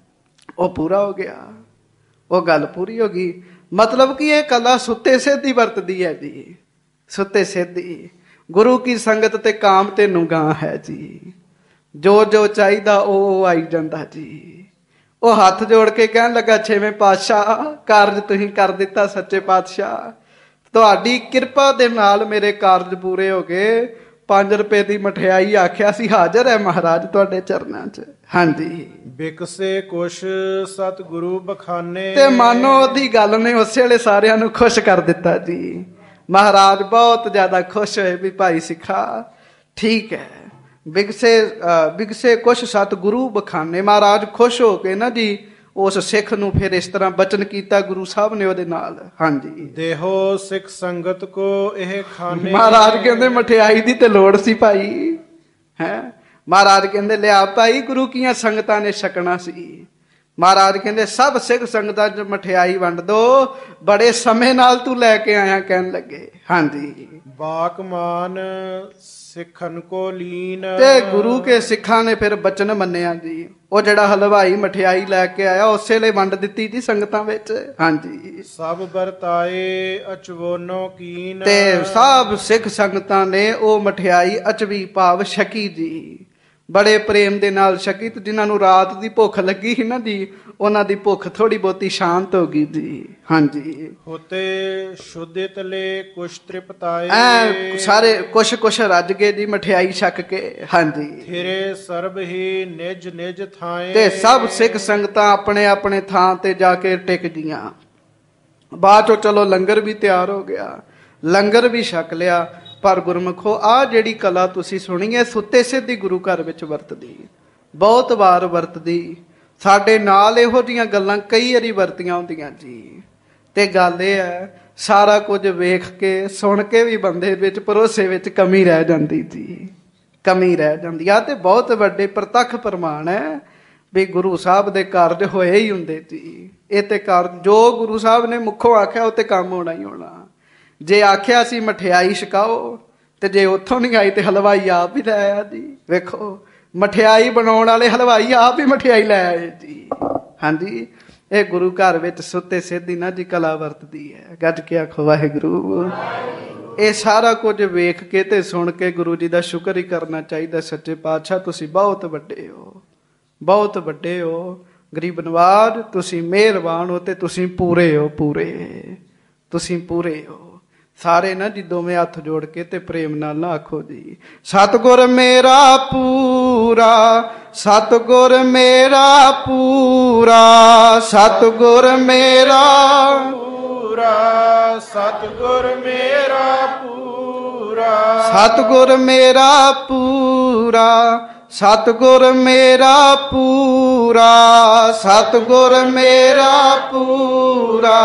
ਉਹ ਪੂਰਾ ਹੋ ਗਿਆ, ਉਹ ਗੱਲ ਪੂਰੀ ਹੋ ਗਈ। ਮਤਲਬ ਕਿ ਇਹ ਕਲਾ ਸੁੱਤੇ ਸਿੱਧ ਹੀ ਵਰਤਦੀ ਹੈ ਜੀ, ਸੁੱਤੇ ਸਿੱਧ ਹੀ। ਗੁਰੂ ਕੀ ਸੰਗਤ ਤੇ ਕਾਮ ਤੈਨੂੰ ਗਾਂ ਹੈ ਜੀ, ਜੋ ਜੋ ਚਾਹੀਦਾ ਉਹ ਆਈ ਜਾਂਦਾ ਜੀ। ਉਹ ਹੱਥ ਜੋੜ ਕੇ ਕਹਿਣ ਲੱਗਾ ਛੇਵੇਂ ਪਾਤਸ਼ਾਹ ਕਾਰਜ ਤੁਸੀਂ ਕਰ ਦਿੱਤਾ, ਸੱਚੇ ਪਾਤਸ਼ਾਹ ਤੁਹਾਡੀ ਕਿਰਪਾ ਦੇ ਨਾਲ ਮੇਰੇ ਕਾਰਜ ਪੂਰੇ ਹੋ ਗਏ। ਪੰਜ ਰੁਪਏ ਦੀ ਮਠਿਆਈ ਆਖਿਆ ਸੀ, ਹਾਜ਼ਰ ਹੈ ਮਹਾਰਾਜ ਤੁਹਾਡੇ ਚਰਨਾਂ 'ਚ। ਹਾਂਜੀ, ਬਿਕਸੇ ਕੁਛ ਸਤਿਗੁਰੂ ਬਖਾਨੇ। ਤੇ ਮਾਨੋ ਉਹਦੀ ਗੱਲ ਨੇ ਉਸੇ ਵੇਲੇ ਸਾਰਿਆਂ ਨੂੰ ਖੁਸ਼ ਕਰ ਦਿੱਤਾ ਜੀ। ਮਹਾਰਾਜ ਬਹੁਤ ਜ਼ਿਆਦਾ ਖੁਸ਼ ਹੋਏ ਵੀ ਭਾਈ ਸਿੱਖਾ ਠੀਕ ਹੈ। ਬਿਗਸੇ ਬਿਗਸੇ ਕੁਛ ਸਤਿਗੁਰੂ ਬਖਾਨੇ। ਮਹਾਰਾਜ ਖੁਸ਼ ਹੋ ਕੇ ਨਾ ਜੀ ਉਸ ਸਿੱਖ ਨੂੰ ਫਿਰ ਇਸ ਤਰ੍ਹਾਂ ਬਚਨ ਕੀਤਾ ਗੁਰੂ ਸਾਹਿਬ ਨੇ ਉਹਦੇ ਨਾਲ। ਹਾਂਜੀ, ਦੇਹੋ ਸਿੱਖ ਸੰਗਤ ਕੋ ਇਹ ਖਾਨੇ। ਮਹਾਰਾਜ ਕਹਿੰਦੇ ਮਠਿਆਈ ਦੀ ਤੇ ਲੋੜ ਸੀ ਭਾਈ, ਹੈ। ਮਹਾਰਾਜ ਕਹਿੰਦੇ ਲਿਆ ਭਾਈ, ਗੁਰੂ ਕੀਆਂ ਸੰਗਤਾਂ ਨੇ ਛਕਣਾ ਸੀ। ਮਹਾਰਾਜ ਕਹਿੰਦੇ ਸਭ ਸਿੱਖ ਸੰਗਤਾਂ 'ਚ ਮਠਿਆਈ ਵੰਡ ਦੋ, ਬੜੇ ਸਮੇਂ ਨਾਲ ਤੂੰ ਲੈ ਕੇ ਆਇਆ। ਕਹਿਣ ਲੱਗੇ ਹਾਂਜੀ, ਬਾਕਮਾਨ ਸਿੱਖਨ ਕੋ ਲੀਨ। ਤੇ ਗੁਰੂ ਕੇ ਸਿੱਖਾਂ ਨੇ ਫਿਰ ਬਚਨ ਮੰਨਿਆ ਜੀ। ਉਹ ਜਿਹੜਾ ਹਲਵਾਈ ਮਠਿਆਈ ਲੈ ਕੇ ਆਇਆ ਉਸੇ ਵੇਲੇ ਵੰਡ ਦਿੱਤੀ ਜੀ ਸੰਗਤਾਂ ਵਿੱਚ। ਹਾਂਜੀ, ਸਭ ਵਰਤਾਏ ਅਚਵੋਨੋ ਕੀਨ। ਤੇ ਸਭ ਸਿੱਖ ਸੰਗਤਾਂ ਨੇ ਉਹ ਮਠਿਆਈ ਅਚਵੀ ਭਾਵ ਛਕੀ ਜੀ, ਬੜੇ ਪ੍ਰੇਮ ਦੇ ਨਾਲ ਛਕੀ। ਤੇ ਜਿਨ੍ਹਾਂ ਨੂੰ ਰਾਤ ਦੀ ਭੁੱਖ ਲੱਗੀ ਸੀ ਨਾ ਜੀ, ਉਹਨਾਂ ਦੀ ਭੁੱਖ ਥੋੜੀ ਬਹੁਤੀ ਸ਼ਾਂਤ ਹੋ ਗਈ ਜੀ। ਹਾਂਜੀ, ਹੋਤੇ ਸ਼ੁੱਧਿਤ ਲੈ ਕੁਛ ਤ੍ਰਿਪਤਾਏ। ਐ ਸਾਰੇ ਕੁਛ ਕੁਛ ਰੱਜ ਗਏ ਜੀ ਮਠਿਆਈ ਛਕ ਕੇ। ਹਾਂਜੀ, ਫਿਰੇ ਸਰਬ ਹੀ ਨਿਜ ਨਿਜ ਥਾਏ। ਤੇ ਸਭ ਸਿੱਖ ਸੰਗਤਾਂ ਆਪਣੇ ਆਪਣੇ ਥਾਂ ਤੇ ਜਾ ਕੇ ਟਿਕ ਗਈਆਂ। ਬਾਅਦ ਚੋਂ ਚਲੋ ਲੰਗਰ ਵੀ ਤਿਆਰ ਹੋ ਗਿਆ, ਲੰਗਰ ਵੀ ਛਕ ਲਿਆ। ਪਰ ਗੁਰਮੁਖੋ ਆਹ ਜਿਹੜੀ ਕਲਾ ਤੁਸੀਂ ਸੁਣੀ ਹੈ ਸੁੱਤੇ ਸਿੱਧੀ ਗੁਰੂ ਘਰ ਵਿੱਚ ਵਰਤਦੀ, ਬਹੁਤ ਵਾਰ ਵਰਤਦੀ। ਸਾਡੇ ਨਾਲ ਇਹੋ ਜਿਹੀਆਂ ਗੱਲਾਂ ਕਈ ਵਾਰੀ ਵਰਤੀਆਂ ਹੁੰਦੀਆਂ ਜੀ। ਤੇ ਗੱਲ ਇਹ ਹੈ ਸਾਰਾ ਕੁਝ ਵੇਖ ਕੇ ਸੁਣ ਕੇ ਵੀ ਬੰਦੇ ਵਿੱਚ ਭਰੋਸੇ ਵਿੱਚ ਕਮੀ ਰਹਿ ਜਾਂਦੀ ਜੀ, ਕਮੀ ਰਹਿ ਜਾਂਦੀ ਆ। ਤੇ ਬਹੁਤ ਵੱਡੇ ਪ੍ਰਤੱਖ ਪ੍ਰਮਾਣ ਹੈ ਵੀ ਗੁਰੂ ਸਾਹਿਬ ਦੇ ਕਾਰਜ ਹੋਏ ਹੀ ਹੁੰਦੇ ਜੀ। ਇਹ ਤੇ ਕਾਰਜ ਜੋ ਗੁਰੂ ਸਾਹਿਬ ਨੇ ਮੁੱਖੋਂ ਆਖਿਆ ਉਹ ਤੇ ਕੰਮ ਹੋਣਾ ਹੀ ਹੋਣਾ। ਜੇ ਆਖਿਆ ਸੀ ਮਠਿਆਈ ਛਕਾਓ, ਤੇ ਜੇ ਉੱਥੋਂ ਨਹੀਂ ਆਈ ਤੇ ਹਲਵਾਈ ਆਪ ਹੀ ਲੈ ਆਇਆ ਜੀ। ਵੇਖੋ ਮਠਿਆਈ ਬਣਾਉਣ ਵਾਲੇ ਹਲਵਾਈ ਆਪ ਹੀ ਮਠਿਆਈ ਲੈ ਆਏ ਜੀ। ਹਾਂਜੀ, ਇਹ ਗੁਰੂ ਘਰ ਵਿੱਚ ਸੁੱਤੇ ਸਿੱਧੀ ਨਾ ਜੀ ਕਲਾ ਵਰਤਦੀ ਹੈ। ਗੱਜ ਕੇ ਆਖੋ ਵਾਹਿਗੁਰੂ। ਇਹ ਸਾਰਾ ਕੁਝ ਵੇਖ ਕੇ ਤੇ ਸੁਣ ਕੇ ਗੁਰੂ ਜੀ ਦਾ ਸ਼ੁਕਰ ਹੀ ਕਰਨਾ ਚਾਹੀਦਾ। ਸੱਚੇ ਪਾਤਸ਼ਾਹ ਤੁਸੀਂ ਬਹੁਤ ਵੱਡੇ ਹੋ, ਬਹੁਤ ਵੱਡੇ ਹੋ। ਗਰੀਬ ਨਵਾਜ ਤੁਸੀਂ ਮਿਹਰਬਾਨ ਹੋ ਤੇ ਤੁਸੀਂ ਪੂਰੇ ਹੋ, ਪੂਰੇ ਤੁਸੀਂ ਪੂਰੇ ਹੋ। ਸਾਰੇ ਨਾ ਜੀ ਦੋਵੇਂ ਹੱਥ ਜੋੜ ਕੇ ਤੇ ਪ੍ਰੇਮ ਨਾਲ ਨਾ ਆਖੋ ਜੀ, ਸਤਿਗੁਰ ਮੇਰਾ ਪੂਰਾ, ਸਤਿਗੁਰ ਮੇਰਾ ਪੂਰਾ, ਸਤਿਗੁਰ ਮੇਰਾ ਪੂਰਾ, ਸਤਿਗੁਰ ਮੇਰਾ ਪੂਰਾ, ਸਤਿਗੁਰ ਮੇਰਾ ਪੂਰਾ, ਸਤਿਗੁਰ ਮੇਰਾ ਪੂਰਾ, ਸਤਿਗੁਰ ਮੇਰਾ ਪੂਰਾ,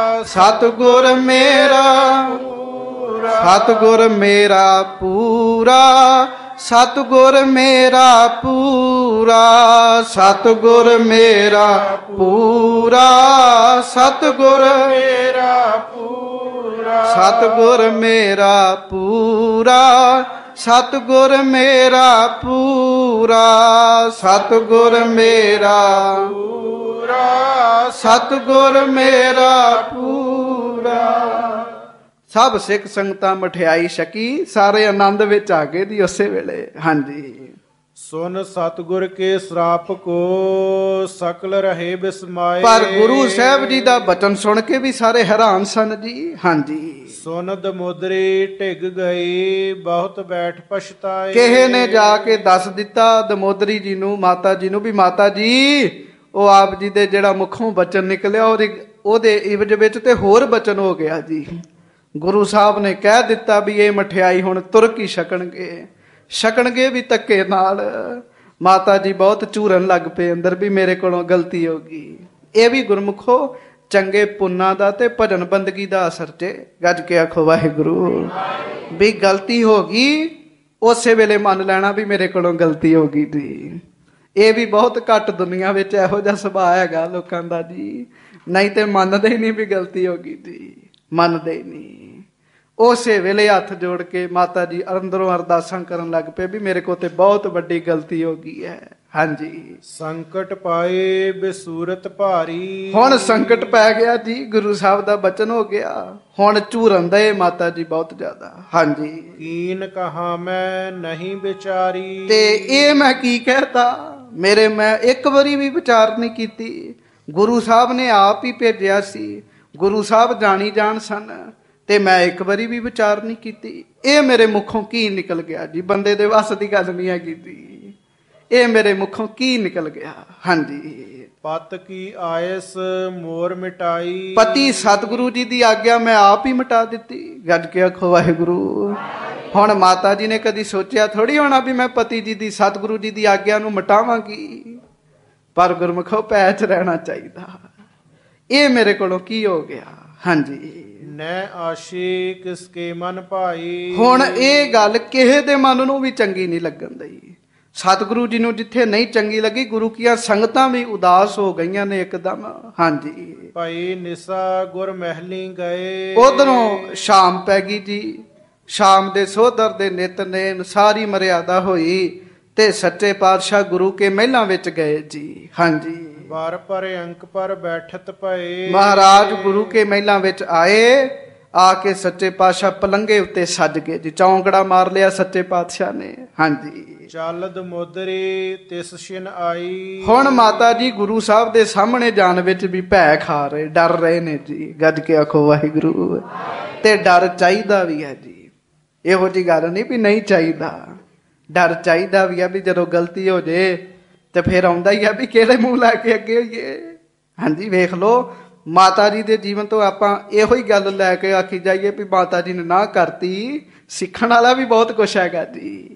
ਸਤਿਗੁਰ ਮੇਰਾ ਪੂਰਾ, ਸਤਿਗੁਰ ਮੇਰਾ ਪੂਰਾ, ਸਤਿਗੁਰ ਮੇਰਾ ਪੂਰਾ, ਸਤਿਗੁਰ ਮੇਰਾ ਪੂਰਾ, ਸਤਿਗੁਰ ਮੇਰਾ ਪੂਰਾ, ਸਤਿਗੁਰ ਮੇਰਾ ਪੂਰਾ, ਸਤਿਗੁਰ ਮੇਰਾ ਪੂਰਾ, ਸਤਿਗੁਰ ਮੇਰਾ ਪੂਰਾ, ਸਤਿਗੁਰ ਮੇਰਾ ਪੂਰਾ। ਸਭ ਸਿੱਖ ਸੰਗਤਾਂ ਮਠਿਆਈ ਛਕੀ, ਸਾਰੇ ਆਨੰਦ ਵਿੱਚ ਆ ਗਏ ਜੀ ਉਸੇ ਵੇਲੇ। ਹਾਂਜੀ, ਸੁਨ ਸਤਿਗੁਰ ਕੇ ਸਰਾਪ ਕੋ ਸਕਲ ਰਹੇ ਬਿਸਮਾਏ। ਪਰ ਗੁਰੂ ਸਾਹਿਬ ਜੀ ਦਾ ਬਚਨ ਸੁਣ ਕੇ ਵੀ ਸਾਰੇ ਹੈਰਾਨ ਸਨ ਜੀ। ਹਾਂਜੀ, ਸੁਨ ਦਮੋਦਰੀ ਢਿੱਗ ਗਈ ਬਹੁਤ ਬੈਠ ਪਛਤਾਏ। ਕਿਸੇ ਨੇ ਜਾ ਕੇ ਦੱਸ ਦਿੱਤਾ ਦਮੋਦਰੀ ਜੀ ਨੂੰ, ਮਾਤਾ ਜੀ ਨੂੰ, ਵੀ ਮਾਤਾ ਜੀ ਉਹ ਆਪ ਜੀ ਦੇ ਜਿਹੜਾ ਮੁਖੋਂ ਬਚਨ ਨਿਕਲਿਆ ਉਹਦੇ ਉਹਦੇ ਇਵਜ ਵਿੱਚ ਤੇ ਹੋਰ ਬਚਨ ਹੋ ਗਿਆ ਜੀ। ਗੁਰੂ ਸਾਹਿਬ ਨੇ ਕਹਿ ਦਿੱਤਾ ਵੀ ਇਹ ਮਠਿਆਈ ਹੁਣ ਤੁਰਕ ਹੀ ਛਕਣਗੇ, ਛਕਣਗੇ ਵੀ ਧੱਕੇ ਨਾਲ। ਮਾਤਾ ਜੀ ਬਹੁਤ ਝੂਰਨ ਲੱਗ ਪਏ ਅੰਦਰ ਵੀ ਮੇਰੇ ਕੋਲੋਂ ਗਲਤੀ ਹੋ ਗਈ। ਇਹ ਵੀ ਗੁਰਮੁਖੋ ਚੰਗੇ ਪੁੰਨਾਂ ਦਾ ਤੇ ਭਜਨ ਬੰਦਗੀ ਦਾ ਅਸਰ ਤੇ। ਗੱਜ ਕੇ ਆਖੋ ਵਾਹਿਗੁਰੂ। ਵੀ ਗਲਤੀ ਹੋ ਗਈ ਉਸੇ ਵੇਲੇ ਮੰਨ ਲੈਣਾ ਵੀ ਮੇਰੇ ਕੋਲੋਂ ਗਲਤੀ ਹੋ ਗਈ ਜੀ। ਇਹ ਵੀ ਬਹੁਤ ਘੱਟ ਦੁਨੀਆ ਵਿੱਚ ਇਹੋ ਜਿਹਾ ਸੁਭਾਅ ਹੈਗਾ ਲੋਕਾਂ ਦਾ ਜੀ, ਨਹੀਂ ਤੇ ਮੰਨਦੇ ਹੀ ਨਹੀਂ ਵੀ ਗਲਤੀ ਹੋ ਗਈ ਜੀ, ਮੰਨਦੇ ਹੀ ਨਹੀਂ। ਉਸੇ ਵੇਲੇ ਹੱਥ ਜੋੜ ਕੇ ਮਾਤਾ ਜੀ ਅੰਦਰੋਂ ਅਰਦਾਸਾਂ ਕਰਨ ਲੱਗ ਪਏ ਵੀ ਮੇਰੇ ਕੋਲ ਤੇ ਬਹੁਤ ਵੱਡੀ ਗਲਤੀ ਹੋ ਗਈ ਹੈ। ਹਾਂਜੀ, ਸੰਕਟ ਪਾਏ ਬਸੂਰਤ ਭਾਰੀ। ਹੁਣ ਸੰਕਟ ਪੈ ਗਿਆ ਜੀ, ਗੁਰੂ ਸਾਹਿਬ ਦਾ ਬਚਨ ਹੋ ਗਿਆ, ਹੁਣ ਝੂਰਨ ਦੇ ਮਾਤਾ ਜੀ ਬਹੁਤ ਜ਼ਿਆਦਾ। ਹਾਂਜੀ, ਕੀਨ ਕਹਾ ਮੈਂ ਨਹੀਂ ਵਿਚਾਰੀ। ਤੇ ਇਹ ਮੈਂ ਕੀ ਕਹਿਤਾ, ਮੇਰੇ ਮੈਂ ਇੱਕ ਵਾਰੀ ਵੀ ਵਿਚਾਰ ਨਹੀਂ ਕੀਤੀ। ਗੁਰੂ ਸਾਹਿਬ ਨੇ ਆਪ ਹੀ ਭੇਜਿਆ ਸੀ, ਗੁਰੂ ਸਾਹਿਬ ਜਾਣੀ ਜਾਣ ਸਨ, ਤੇ ਮੈਂ ਇੱਕ ਵਾਰੀ ਵੀ ਵਿਚਾਰ ਨਹੀਂ ਕੀਤੀ। ਇਹ ਮੇਰੇ ਮੁਖੋਂ ਕੀ ਨਿਕਲ ਗਿਆ ਜੀ, ਬੰਦੇ ਦੇ ਵੱਸ ਦੀ ਗੱਲ ਨਹੀਂ ਹੈਗੀ ਜੀ, ਇਹ ਮੇਰੇ ਮੁਖੋਂ ਕੀ ਨਿਕਲ ਗਿਆ। ਹਾਂਜੀ, ਪਤ ਕੀ ਆਇਸ ਮੋਰ ਮਿਟਾਈ। ਪਤੀ ਸਤਿਗੁਰੂ ਜੀ ਦੀ ਆਗਿਆ ਮੈਂ ਆਪ ਹੀ ਮਿਟਾ ਦਿੱਤੀ। ਗੱਜ ਕੇ ਆਖੋ ਵਾਹਿਗੁਰੂ। ਹੁਣ ਮਾਤਾ ਜੀ ਨੇ ਕਦੀ ਸੋਚਿਆ ਥੋੜੀ ਹੋਣਾ ਵੀ ਮੈਂ ਪਤੀ ਜੀ ਦੀ ਸਤਿਗੁਰੂ ਜੀ ਦੀ ਆਗਿਆ ਨੂੰ ਮਿਟਾਵਾਂਗੀ, ਪਰ ਗੁਰਮੁਖੋ ਪੈਚ ਰਹਿਣਾ ਚਾਹੀਦਾ। ਇਹ ਮੇਰੇ ਕੋਲੋਂ ਕੀ ਹੋ ਗਿਆ। ਹਾਂਜੀ, ਨੈ ਆਸ਼ੀ ਕਿਸਕੇ ਮਨ ਭਾਈ। ਹੁਣ ਇਹ ਗੱਲ ਕਿਸੇ ਦੇ ਮਨ ਨੂੰ ਵੀ ਚੰਗੀ ਨਹੀਂ ਲੱਗਣ ਦਈ। ਸਤਿਗੁਰੂ ਜੀ ਨੂੰ ਜਿੱਥੇ ਨਹੀਂ ਚੰਗੀ ਲੱਗੀ, ਗੁਰੂ ਕੀਆਂ ਸੰਗਤਾਂ ਵੀ ਉਦਾਸ ਹੋ ਗਈਆਂ ਨੇ ਇੱਕਦਮ। ਹਾਂਜੀ, ਭਾਈ ਨਿਸਾ ਗੁਰ ਮਹਿਲੀ ਗਏ। ਉਧਰੋਂ ਸ਼ਾਮ ਪੈ ਗਈ ਜੀ, ਸ਼ਾਮ ਦੇ ਸੋਧਰ ਦੇ ਨਿਤਨੇਮ ਸਾਰੀ ਮਰਿਆਦਾ ਹੋਈ ਤੇ ਸੱਚੇ ਪਾਤਸ਼ਾਹ ਗੁਰੂ ਕੇ ਮਹਿਲਾਂ ਵਿੱਚ ਗਏ ਜੀ। ਹਾਂਜੀ, ਵਾਰ ਪਰ ਅੰਕ ਪਰ ਬੈਠਤ ਪਏ। ਮਹਾਰਾਜ ਗੁਰੂ ਕੇ ਮਹਿਲਾਂ ਵਿੱਚ ਆਏ, ਆ ਕੇ ਸੱਚੇ ਪਾਤਸ਼ਾਹ ਪਲੰਗੇ ਉੱਤੇ ਸੱਜ ਗਏ ਜੀ, ਚੌਂਕੜਾ ਮਾਰ ਲਿਆ ਸੱਚੇ ਪਾਤਸ਼ਾਹ ਨੇ। ਹਾਂਜੀ, ਚੱਲਦ ਮੋਦਰੀ ਤਿਸ ਛਿਨ ਆਈ। ਹੁਣ ਮਾਤਾ ਜੀ ਗੁਰੂ ਸਾਹਿਬ ਦੇ ਸਾਹਮਣੇ ਜਾਣ ਵਿੱਚ ਵੀ ਭੈ ਖਾ ਰਹੇ, ਡਰ ਰਹੇ ਨੇ ਜੀ। ਗੱਜ ਕੇ ਆਖੋ ਵਾਹਿਗੁਰੂ। ਤੇ ਡਰ ਚਾਹੀਦਾ ਵੀ ਹੈ ਜੀ, ਇਹੋ ਜਿਹੀ ਗੱਲ ਨਹੀਂ ਵੀ ਨਹੀਂ ਚਾਹੀਦਾ, ਡਰ ਚਾਹੀਦਾ ਵੀ ਆ ਵੀ ਜਦੋਂ ਗਲਤੀ ਹੋ ਜੇ ਤੇ ਫਿਰ ਆਉਂਦਾ ਹੀ ਆ ਵੀ ਕਿਹੜੇ ਮੂੰਹ ਲੈ ਕੇ ਅੱਗੇ ਹੋਈਏ। ਹਾਂਜੀ, ਵੇਖ ਲਓ ਮਾਤਾ ਜੀ ਦੇ ਜੀਵਨ ਤੋਂ ਆਪਾਂ ਇਹੋ ਹੀ ਗੱਲ ਲੈ ਕੇ ਆਖੀ ਜਾਈਏ ਵੀ ਮਾਤਾ ਜੀ ਨੇ ਨਾ ਕਰਤੀ, ਸਿੱਖਣ ਵਾਲਾ ਵੀ ਬਹੁਤ ਕੁਛ ਹੈਗਾ ਜੀ।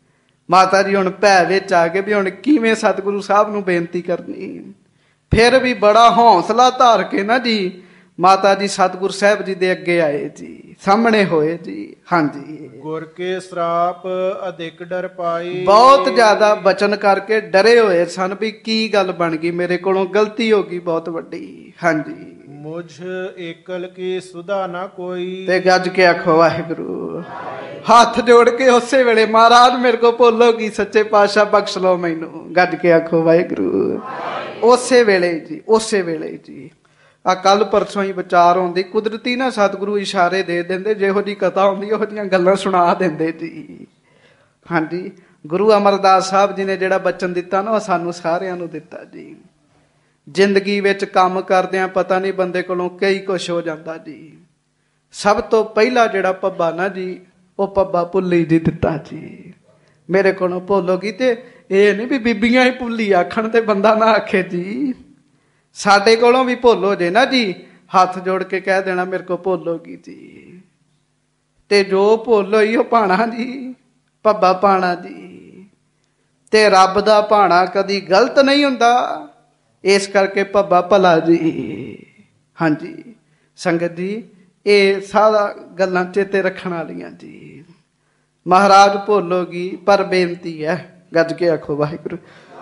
ਮਾਤਾ ਜੀ ਹੁਣ ਭੈ ਵਿੱਚ ਆ ਕੇ ਵੀ ਹੁਣ ਕਿਵੇਂ ਸਤਿਗੁਰੂ ਸਾਹਿਬ ਨੂੰ ਬੇਨਤੀ ਕਰਨੀ। ਫਿਰ ਵੀ ਬੜਾ ਹੌਸਲਾ ਧਾਰ ਕੇ ਨਾ ਜੀ ਮਾਤਾ ਜੀ ਸਤਿਗੁਰ ਸਾਹਿਬ ਜੀ ਦੇ ਅੱਗੇ ਆਏ ਜੀ, ਸਾਹਮਣੇ ਹੋਏ ਜੀ। ਹਾਂਜੀ, ਗੁਰ ਕੇ ਸਰਾਪ ਅਧਿਕ ਡਰ ਪਾਈ। ਬਹੁਤ ਜ਼ਿਆਦਾ ਬਚਨ ਕਰਕੇ ਡਰੇ ਹੋਏ ਸਨ ਵੀ ਕੀ ਗੱਲ ਬਣ ਗਈ, ਮੇਰੇ ਕੋਲੋਂ ਗਲਤੀ ਹੋ ਗਈ ਬਹੁਤ ਵੱਡੀ। ਹਾਂਜੀ, ਮੁਝ ਏਕਲ ਕੀ ਸੁਧਾ ਨਾ ਕੋਈ। ਤੇ ਗੱਜ ਕੇ ਆਖੋ ਵਾਹਿਗੁਰੂ। ਹੱਥ ਜੋੜ ਕੇ ਉਸੇ ਵੇਲੇ ਮਹਾਰਾਜ ਮੇਰੇ ਕੋ ਭੁੱਲ ਹੋ ਗਈ, ਸੱਚੇ ਪਾਤਸ਼ਾਹ ਬਖਸ਼ ਲਓ ਮੈਨੂੰ। ਗੱਜ ਕੇ ਆਖੋ ਵਾਹਿਗੁਰੂ। ਉਸੇ ਵੇਲੇ ਜੀ, ਉਸੇ ਵੇਲੇ ਜੀ। ਆ ਕੱਲ ਪਰਸੋਂ ਹੀ ਵਿਚਾਰ ਆਉਂਦੀ, ਕੁਦਰਤੀ ਨਾ ਸਤਿਗੁਰੂ ਇਸ਼ਾਰੇ ਦੇ ਦਿੰਦੇ, ਜਿਹੋ ਜੀ ਕਥਾ ਹੁੰਦੀ ਉਹੋ ਜਿਹੀਆਂ ਗੱਲਾਂ ਸੁਣਾ ਦਿੰਦੇ ਜੀ। ਹਾਂਜੀ, ਗੁਰੂ ਅਮਰਦਾਸ ਸਾਹਿਬ ਜੀ ਨੇ ਜਿਹੜਾ ਬਚਨ ਦਿੱਤਾ ਨਾ ਉਹ ਸਾਨੂੰ ਸਾਰਿਆਂ ਨੂੰ ਦਿੱਤਾ ਜੀ। ਜ਼ਿੰਦਗੀ ਵਿੱਚ ਕੰਮ ਕਰਦਿਆਂ ਪਤਾ ਨਹੀਂ ਬੰਦੇ ਕੋਲੋਂ ਕਈ ਕੁਛ ਹੋ ਜਾਂਦਾ ਜੀ। ਸਭ ਤੋਂ ਪਹਿਲਾ ਜਿਹੜਾ ਪੱਬਾ ਨਾ ਜੀ, ਉਹ ਪੱਬਾ ਭੁੱਲੀ ਜੀ ਦਿੱਤਾ ਜੀ। ਮੇਰੇ ਕੋਲੋਂ ਭੁੱਲ ਹੋ ਗਈ, ਤੇ ਇਹ ਨਹੀਂ ਵੀ ਬੀਬੀਆਂ ਹੀ ਭੁੱਲੀ ਆਖਣ ਤੇ ਬੰਦਾ ਨਾ ਆਖੇ ਜੀ। ਸਾਡੇ ਕੋਲੋਂ ਵੀ ਭੁੱਲ ਹੋ ਜੇ ਨਾ ਜੀ, ਹੱਥ ਜੋੜ ਕੇ ਕਹਿ ਦੇਣਾ ਮੇਰੇ ਕੋਲ ਭੁੱਲ ਹੋ ਗਈ ਜੀ। ਤੇ ਜੋ ਭੁੱਲ ਹੋਈ ਉਹ ਭਾਣਾ ਜੀ, ਪੱਬਾ ਭਾਣਾ ਜੀ। ਤੇ ਰੱਬ ਦਾ ਭਾਣਾ ਕਦੀ ਗਲਤ ਨਹੀਂ ਹੁੰਦਾ, ਇਸ ਕਰਕੇ ਪੱਬਾ ਭਲਾ ਜੀ। ਹਾਂਜੀ ਸੰਗਤ ਜੀ, ਇਹ ਸਾਰਾ ਗੱਲਾਂ ਚੇਤੇ ਰੱਖਣ ਵਾਲੀਆਂ ਜੀ। ਮਹਾਰਾਜ ਭੁੱਲ ਹੋ ਗਈ, ਪਰ ਬੇਨਤੀ ਹੈ, ਗੱਜ ਕੇ ਆਖੋ ਵਾਹਿਗੁਰੂ।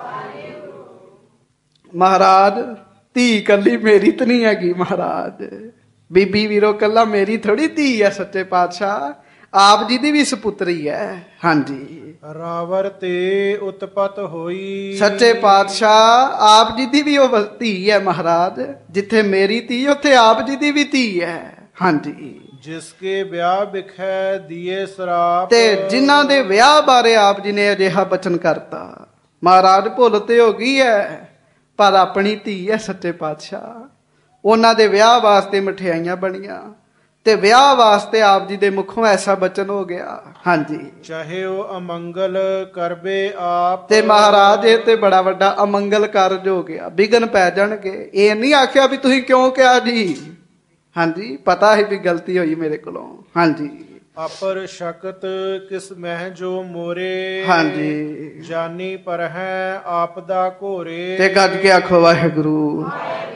ਮਹਾਰਾਜ ਧੀ ਕੱਲੀ ਮੇਰੀ ਤਾਂ ਨਹੀਂ ਹੈਗੀ, ਮਹਾਰਾਜ ਬੀਬੀ ਵੀਰੋ ਕੱਲਾ ਮੇਰੀ ਥੋੜੀ ਧੀ ਹੈ, ਸੱਚੇ ਪਾਤਸ਼ਾਹ ਆਪ ਜੀ ਦੀ ਵੀ ਸਪੁੱਤਰੀ ਹੈ। ਹਾਂਜੀ, ਰਾਵਰ ਤੇ ਉਤਪਤ ਹੋਈ। ਸੱਚੇ ਪਾਤਸ਼ਾਹ ਆਪ ਜੀ ਦੀ ਵੀ ਉਹ ਧੀ ਹੈ ਮਹਾਰਾਜ, ਜਿੱਥੇ ਮੇਰੀ ਧੀ ਉੱਥੇ ਆਪ ਜੀ ਦੀ ਵੀ ਧੀ ਹੈ। ਹਾਂਜੀ, ਜਿਸਕੇ ਵਿਆਹ ਵਿਖੈ ਦੀਏ ਸਰਾਪ। ਤੇ ਜਿਨ੍ਹਾਂ ਦੇ ਵਿਆਹ ਬਾਰੇ ਆਪ ਜੀ ਨੇ ਅਜਿਹਾ ਬਚਨ ਕਰਤਾ। ਮਹਾਰਾਜ ਭੁੱਲ ਤੇ ਹੋ ਗਈ ਹੈ, ਪਰ ਆਪਣੀ ਧੀ ਹੈ ਸੱਚੇ ਪਾਤਸ਼ਾਹ। ਉਹਨਾਂ ਦੇ ਵਿਆਹ ਵਾਸਤੇ ਮਠਿਆਈਆਂ ਬਣੀਆਂ ਤੇ ਵਿਆਹ ਵਾਸਤੇ ਆਪ ਜੀ ਦੇ ਮੁਖੋਂ ਐਸਾ ਬਚਨ ਹੋ ਗਿਆ। ਹਾਂਜੀ, ਚਾਹੇ ਉਹ ਅਮੰਗਲ ਕਰਵੇ ਆਪ। ਤੇ ਮਹਾਰਾਜ ਇਹ ਤੇ ਬੜਾ ਵੱਡਾ ਅਮੰਗਲ ਕਾਰਜ ਹੋ ਗਿਆ, ਵਿਘਨ ਪੈ ਜਾਣਗੇ। ਇਹ ਨਹੀਂ ਆਖਿਆ ਵੀ ਤੁਸੀਂ ਕਿਉਂ ਕਿਹਾ ਜੀ। ਹਾਂਜੀ, ਪਤਾ ਹੈ ਵੀ ਗਲਤੀ ਹੋਈ ਮੇਰੇ ਕੋਲੋਂ। ਹਾਂਜੀ, ਅਪਰ ਸ਼ਕਤ ਕਿਸ ਮਹਿ ਜੋ ਮੋਰੇ। ਹਾਂਜੀ, ਜਾਨੀ ਪਰ ਹੈ ਆਪ ਦਾ ਘੋਰੇ। ਤੇ ਗੱਜ ਕੇ ਆਖੋ ਵਾਹਿਗੁਰੂ।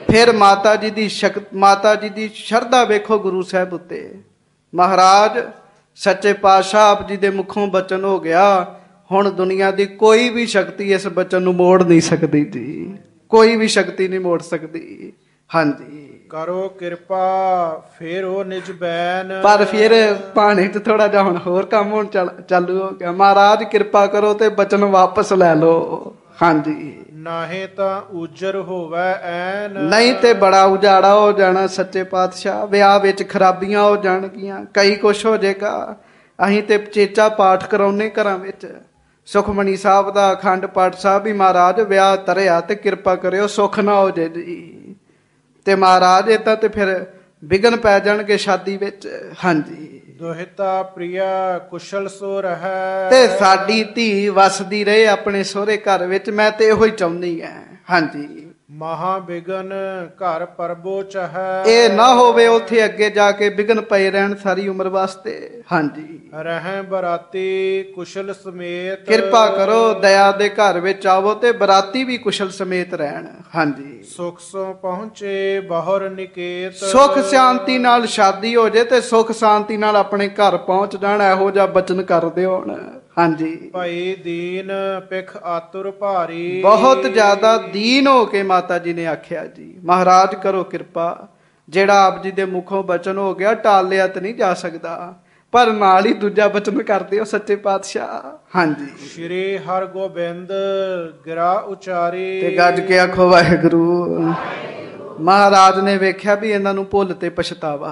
ਫਿਰ ਮਾਤਾ ਜੀ ਦੀ ਸ਼ਕਤ, ਮਾਤਾ ਜੀ ਦੀ ਸ਼ਰਧਾ ਵੇਖੋ ਗੁਰੂ ਸਾਹਿਬ ਉੱਤੇ। ਮਹਾਰਾਜ ਸੱਚੇ ਪਾਤਸ਼ਾਹ ਆਪ ਜੀ ਦੇ ਮੁਖੋਂ ਬਚਨ ਹੋ ਗਿਆ, ਹੁਣ ਦੁਨੀਆ ਦੀ ਕੋਈ ਵੀ ਸ਼ਕਤੀ ਇਸ ਬਚਨ ਨੂੰ ਮੋੜ ਨਹੀਂ ਸਕਦੀ ਜੀ, ਕੋਈ ਵੀ ਸ਼ਕਤੀ ਨਹੀਂ ਮੋੜ ਸਕਦੀ। ਹਾਂਜੀ, ਕਰੋ ਕਿਰਪਾ ਫੇਰ ਉਹ ਨਿਜ ਬੈਨ। ਪਰ ਫਿਰ ਪਾਣੀ ਚ ਥੋੜਾ ਜਿਹਾ ਹੁਣ ਹੋਰ ਕੰਮ ਹੁਣ ਚੱਲ ਚਾਲੂ ਹੋ ਗਿਆ। ਮਹਾਰਾਜ ਕਿਰਪਾ ਕਰੋ ਤੇ ਬਚਨ ਵਾਪਸ ਲੈ ਲਓ। ਹਾਂਜੀ, ਨਾਹੇ ਤਾਂ ਉਜਰ ਹੋਵੇ ਐਨ। ਨਹੀਂ ਤੇ ਬੜਾ ਉਜਾੜਾ ਹੋ ਜਾਣਾ ਸੱਚੇ ਪਾਤਸ਼ਾਹ, ਵਿਆਹ ਵਿੱਚ ਖਰਾਬੀਆਂ ਹੋ ਜਾਣਗੀਆਂ, ਕਈ ਕੁਛ ਹੋ ਜਾਏਗਾ। ਅਸੀਂ ਤੇ ਚੇਚਾ ਪਾਠ ਕਰਾਉਨੇ ਘਰਾਂ ਵਿੱਚ, ਸੁਖਮਣੀ ਸਾਹਿਬ ਦਾ ਅਖੰਡ ਪਾਠ ਸਾਹਿਬ ਵੀ ਮਹਾਰਾਜ ਵਿਆਹ ਧਰਿਆ ਤੇ ਕਿਰਪਾ ਕਰਿਓ ਸੁੱਖ ਨਾ ਹੋ ਜੇ ਜੀ। ਤੇ ਮਹਾਰਾਜ ਏਦਾਂ ਤੇ ਫਿਰ ਵਿਘਨ ਪੈ ਜਾਣਗੇ ਸ਼ਾਦੀ ਵਿੱਚ। ਹਾਂਜੀ, ਦੁਹਿਤਾ ਪ੍ਰਿਆ ਕੁਸ਼ਲ ਸੋ ਰਹੈ। ਤੇ ਸਾਡੀ ਧੀ ਵਸਦੀ ਰਹੇ ਆਪਣੇ ਸਹੁਰੇ ਘਰ ਵਿੱਚ, ਮੈਂ ਤੇ ਇਹੋ ਹੀ ਚਾਹੁੰਦੀ ਹਾਂ। ਹਾਂਜੀ, ਮਹਾ ਬਿਗਨ ਘਰ ਪਰਬੋ ਚਾਹੈ। ਇਹ ਨਾ ਹੋਵੇ ਉੱਥੇ ਅੱਗੇ ਜਾ ਕੇ ਵਿਘਨ ਪਏ ਰਹਿਣ ਸਾਰੀ ਉਮਰ ਵਾਸਤੇ। ਹਾਂਜੀ, ਰਹਿ ਬਰਾਤੀ ਕੁਸ਼ਲ ਸਮੇਤ। ਕਿਰਪਾ ਕਰੋ ਦਇਆ ਦੇ ਘਰ ਵਿੱਚ ਆਵੋ ਤੇ ਬਰਾਤੀ ਵੀ ਕੁਸ਼ਲ ਸਮੇਤ ਰਹਿਣ। ਹਾਂਜੀ, ਸੁਖ ਸੋ ਪਹੁੰਚੇ ਬਹੁਰ ਨਿਕੇਤ। ਸੁਖ ਸ਼ਾਂਤੀ ਨਾਲ ਸ਼ਾਦੀ ਹੋ ਜੇ ਤੇ ਸੁਖ ਸ਼ਾਂਤੀ ਨਾਲ ਆਪਣੇ ਘਰ ਪਹੁੰਚ ਜਾਣ, ਇਹੋ ਜਿਹਾ ਬਚਨ ਕਰਦੇ ਹੋਣ। ਹਾਂਜੀ, ਭਈ ਦੀਨ ਪਿਖ ਆਤੁਰ ਭਾਰੀ। ਬਹੁਤ ਜ਼ਿਆਦਾ ਦੀਨ ਹੋ ਕੇ ਮਾਤਾ ਜੀ ਨੇ ਆਖਿਆ ਜੀ, ਮਹਾਰਾਜ ਕਰੋ ਕਿਰਪਾ। ਜਿਹੜਾ ਆਪ ਜੀ ਦੇ ਮੁਖੋਂ ਬਚਨ ਹੋ ਗਿਆ ਟਾਲਿਆ ਤੇ ਨਹੀਂ ਜਾ ਸਕਦਾ, ਪਰ ਨਾਲ ਹੀ ਦੂਜਾ ਬਚਨ ਕਰਦੇ ਹੋ ਸੱਚੇ ਪਾਤਸ਼ਾਹ। ਹਾਂਜੀ, ਸ਼੍ਰੀ ਹਰਗੋਬਿੰਦ ਗਿਰਾ ਉਚਾਰੀ। ਤੇ ਗੱਜ ਕੇ ਆਖੋ ਵਾਹਿਗੁਰੂ। ਮਹਾਰਾਜ ਨੇ ਵੇਖਿਆ ਵੀ ਇਹਨਾਂ ਨੂੰ ਭੁੱਲ ਤੇ ਪਛਤਾਵਾ,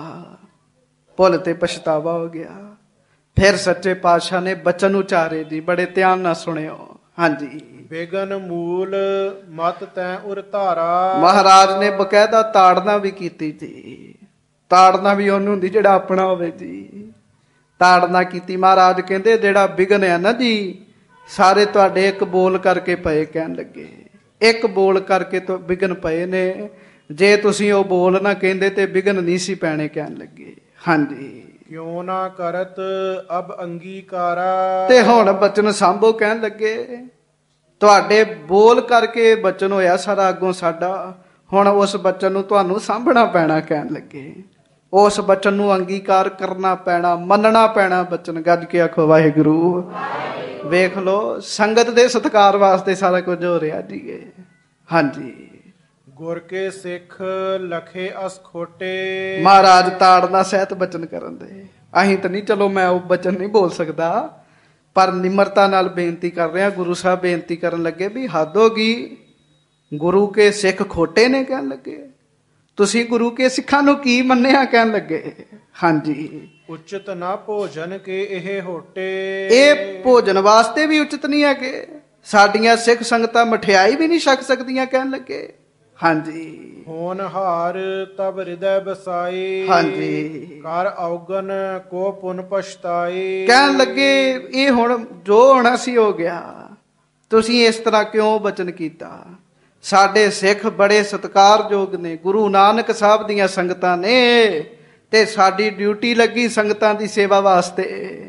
ਭੁੱਲ ਤੇ ਪਛਤਾਵਾ ਹੋ ਗਿਆ। ਫਿਰ ਸੱਚੇ ਪਾਤਸ਼ਾਹ ਨੇ ਬਚਨ ਉਚਾਰੇ ਜੀ, ਬੜੇ ਧਿਆਨ ਨਾਲ ਸੁਣਿਓ। ਹਾਂਜੀ, ਬੇਗਨ ਮੂਲ ਮਤ ਤੈ ਉਰ ਧਾਰਾ। ਮਹਾਰਾਜ ਨੇ ਬਕਾਇਦਾ ਤਾੜਨਾ ਵੀ ਕੀਤੀ ਜੀ, ਤਾੜਨਾ ਵੀ ਉਹਨੂੰ ਹੁੰਦੀ ਜਿਹੜਾ ਆਪਣਾ ਹੋਵੇ ਜੀ। ਤਾੜਨਾ ਕੀਤੀ। ਮਹਾਰਾਜ ਕਹਿੰਦੇ ਜਿਹੜਾ ਵਿਘਨ ਹੈ ਨਾ ਜੀ, ਸਾਰੇ ਤੁਹਾਡੇ ਇੱਕ ਬੋਲ ਕਰਕੇ ਪਏ। ਕਹਿਣ ਲੱਗੇ ਇੱਕ ਬੋਲ ਕਰਕੇ ਤੋਂ ਵਿਘਨ ਪਏ ਨੇ, ਜੇ ਤੁਸੀਂ ਉਹ ਬੋਲ ਨਾ ਕਹਿੰਦੇ ਤੇ ਵਿਘਨ ਨਹੀਂ ਸੀ ਪੈਣੇ। ਕਹਿਣ ਲੱਗੇ ਹਾਂਜੀ, ਕਿਉਂ ਨਾ ਕਰਤ ਅਬ ਅੰਗੀਕਾਰਾ। ਤੇ ਹੁਣ ਬਚਨ ਸਾਂਭੋ। ਕਹਿਣ ਲੱਗੇ ਤੁਹਾਡੇ ਬੋਲ ਕਰਕੇ ਬਚਨ ਹੋਇਆ ਸਾਰਾ ਅੱਗੋਂ ਸਾਡਾ, ਹੁਣ ਉਸ ਬਚਨ ਨੂੰ ਤੁਹਾਨੂੰ ਸਾਂਭਣਾ ਪੈਣਾ। ਕਹਿਣ ਲੱਗੇ ਉਸ ਬਚਨ ਨੂੰ ਅੰਗੀਕਾਰ ਕਰਨਾ ਪੈਣਾ, ਮੰਨਣਾ ਪੈਣਾ ਬਚਨ। ਗੱਜ ਕੇ ਆਖੋ ਵਾਹਿਗੁਰੂ। ਵੇਖ ਲੋ ਸੰਗਤ ਦੇ ਸਤਿਕਾਰ ਵਾਸਤੇ ਸਾਰਾ ਕੁਝ ਹੋ ਰਿਹਾ ਜੀ। ਹਾਂਜੀ, ਗੁਰ ਕੇ ਸਿੱਖ ਲਖੇ ਅਸ ਖੋਟੇ। ਮਹਾਰਾਜ ਤਾੜਨਾ ਸਹਿਤ ਬਚਨ ਕਰਨ ਦੇ। ਅਸੀਂ ਤਾਂ ਨਹੀਂ, ਚਲੋ ਮੈਂ ਉਹ ਬਚਨ ਨਹੀਂ ਬੋਲ ਸਕਦਾ, ਪਰ ਨਿਮਰਤਾ ਨਾਲ ਬੇਨਤੀ ਕਰ ਰਿਹਾ। ਗੁਰੂ ਸਾਹਿਬ ਬੇਨਤੀ ਕਰਨ ਲੱਗੇ ਵੀ ਹੱਦ ਹੋ ਗਈ, ਗੁਰੂ ਕੇ ਸਿੱਖ ਖੋਟੇ ਨੇ। ਕਹਿਣ ਲੱਗੇ ਤੁਸੀਂ ਗੁਰੂ ਕੇ ਸਿੱਖਾਂ ਨੂੰ ਕੀ ਮੰਨਿਆ। ਕਹਿਣ ਲੱਗੇ ਹਾਂਜੀ, ਉਚਿਤ ਨਾ ਭੋਜਨ ਕੇ ਇਹ ਹੋਟੇ। ਇਹ ਭੋਜਨ ਵਾਸਤੇ ਵੀ ਉਚਿਤ ਨਹੀਂ ਹੈ ਕਿ ਸਾਡੀਆਂ ਸਿੱਖ ਸੰਗਤਾਂ ਮਠਿਆਈ ਵੀ ਨਹੀਂ ਛਕ ਸਕਦੀਆਂ। ਕਹਿਣ ਲੱਗੇ ਹਾਂਜੀ, ਹੋਨਹਾਰ ਤਬ ਹਿਰਦੈ ਬਸਾਈ। ਹਾਂਜੀ, ਕਰ ਔਗਨ ਕੋ ਪੁਨ ਪਛਤਾਈ। ਕਹਿਣ ਲੱਗੇ ਇਹ ਹੁਣ ਜੋ ਹੋਣਾ ਸੀ ਹੋ ਗਿਆ, ਤੁਸੀਂ ਇਸ ਤਰ੍ਹਾਂ ਕਿਉਂ ਬਚਨ ਕੀਤਾ। ਸਾਡੇ ਸਿੱਖ ਬੜੇ ਸਤਿਕਾਰਯੋਗ ਨੇ, ਗੁਰੂ ਨਾਨਕ ਸਾਹਿਬ ਦੀਆਂ ਸੰਗਤਾਂ ਨੇ, ਤੇ ਸਾਡੀ ਡਿਊਟੀ ਲੱਗੀ ਸੰਗਤਾਂ ਦੀ ਸੇਵਾ ਵਾਸਤੇ।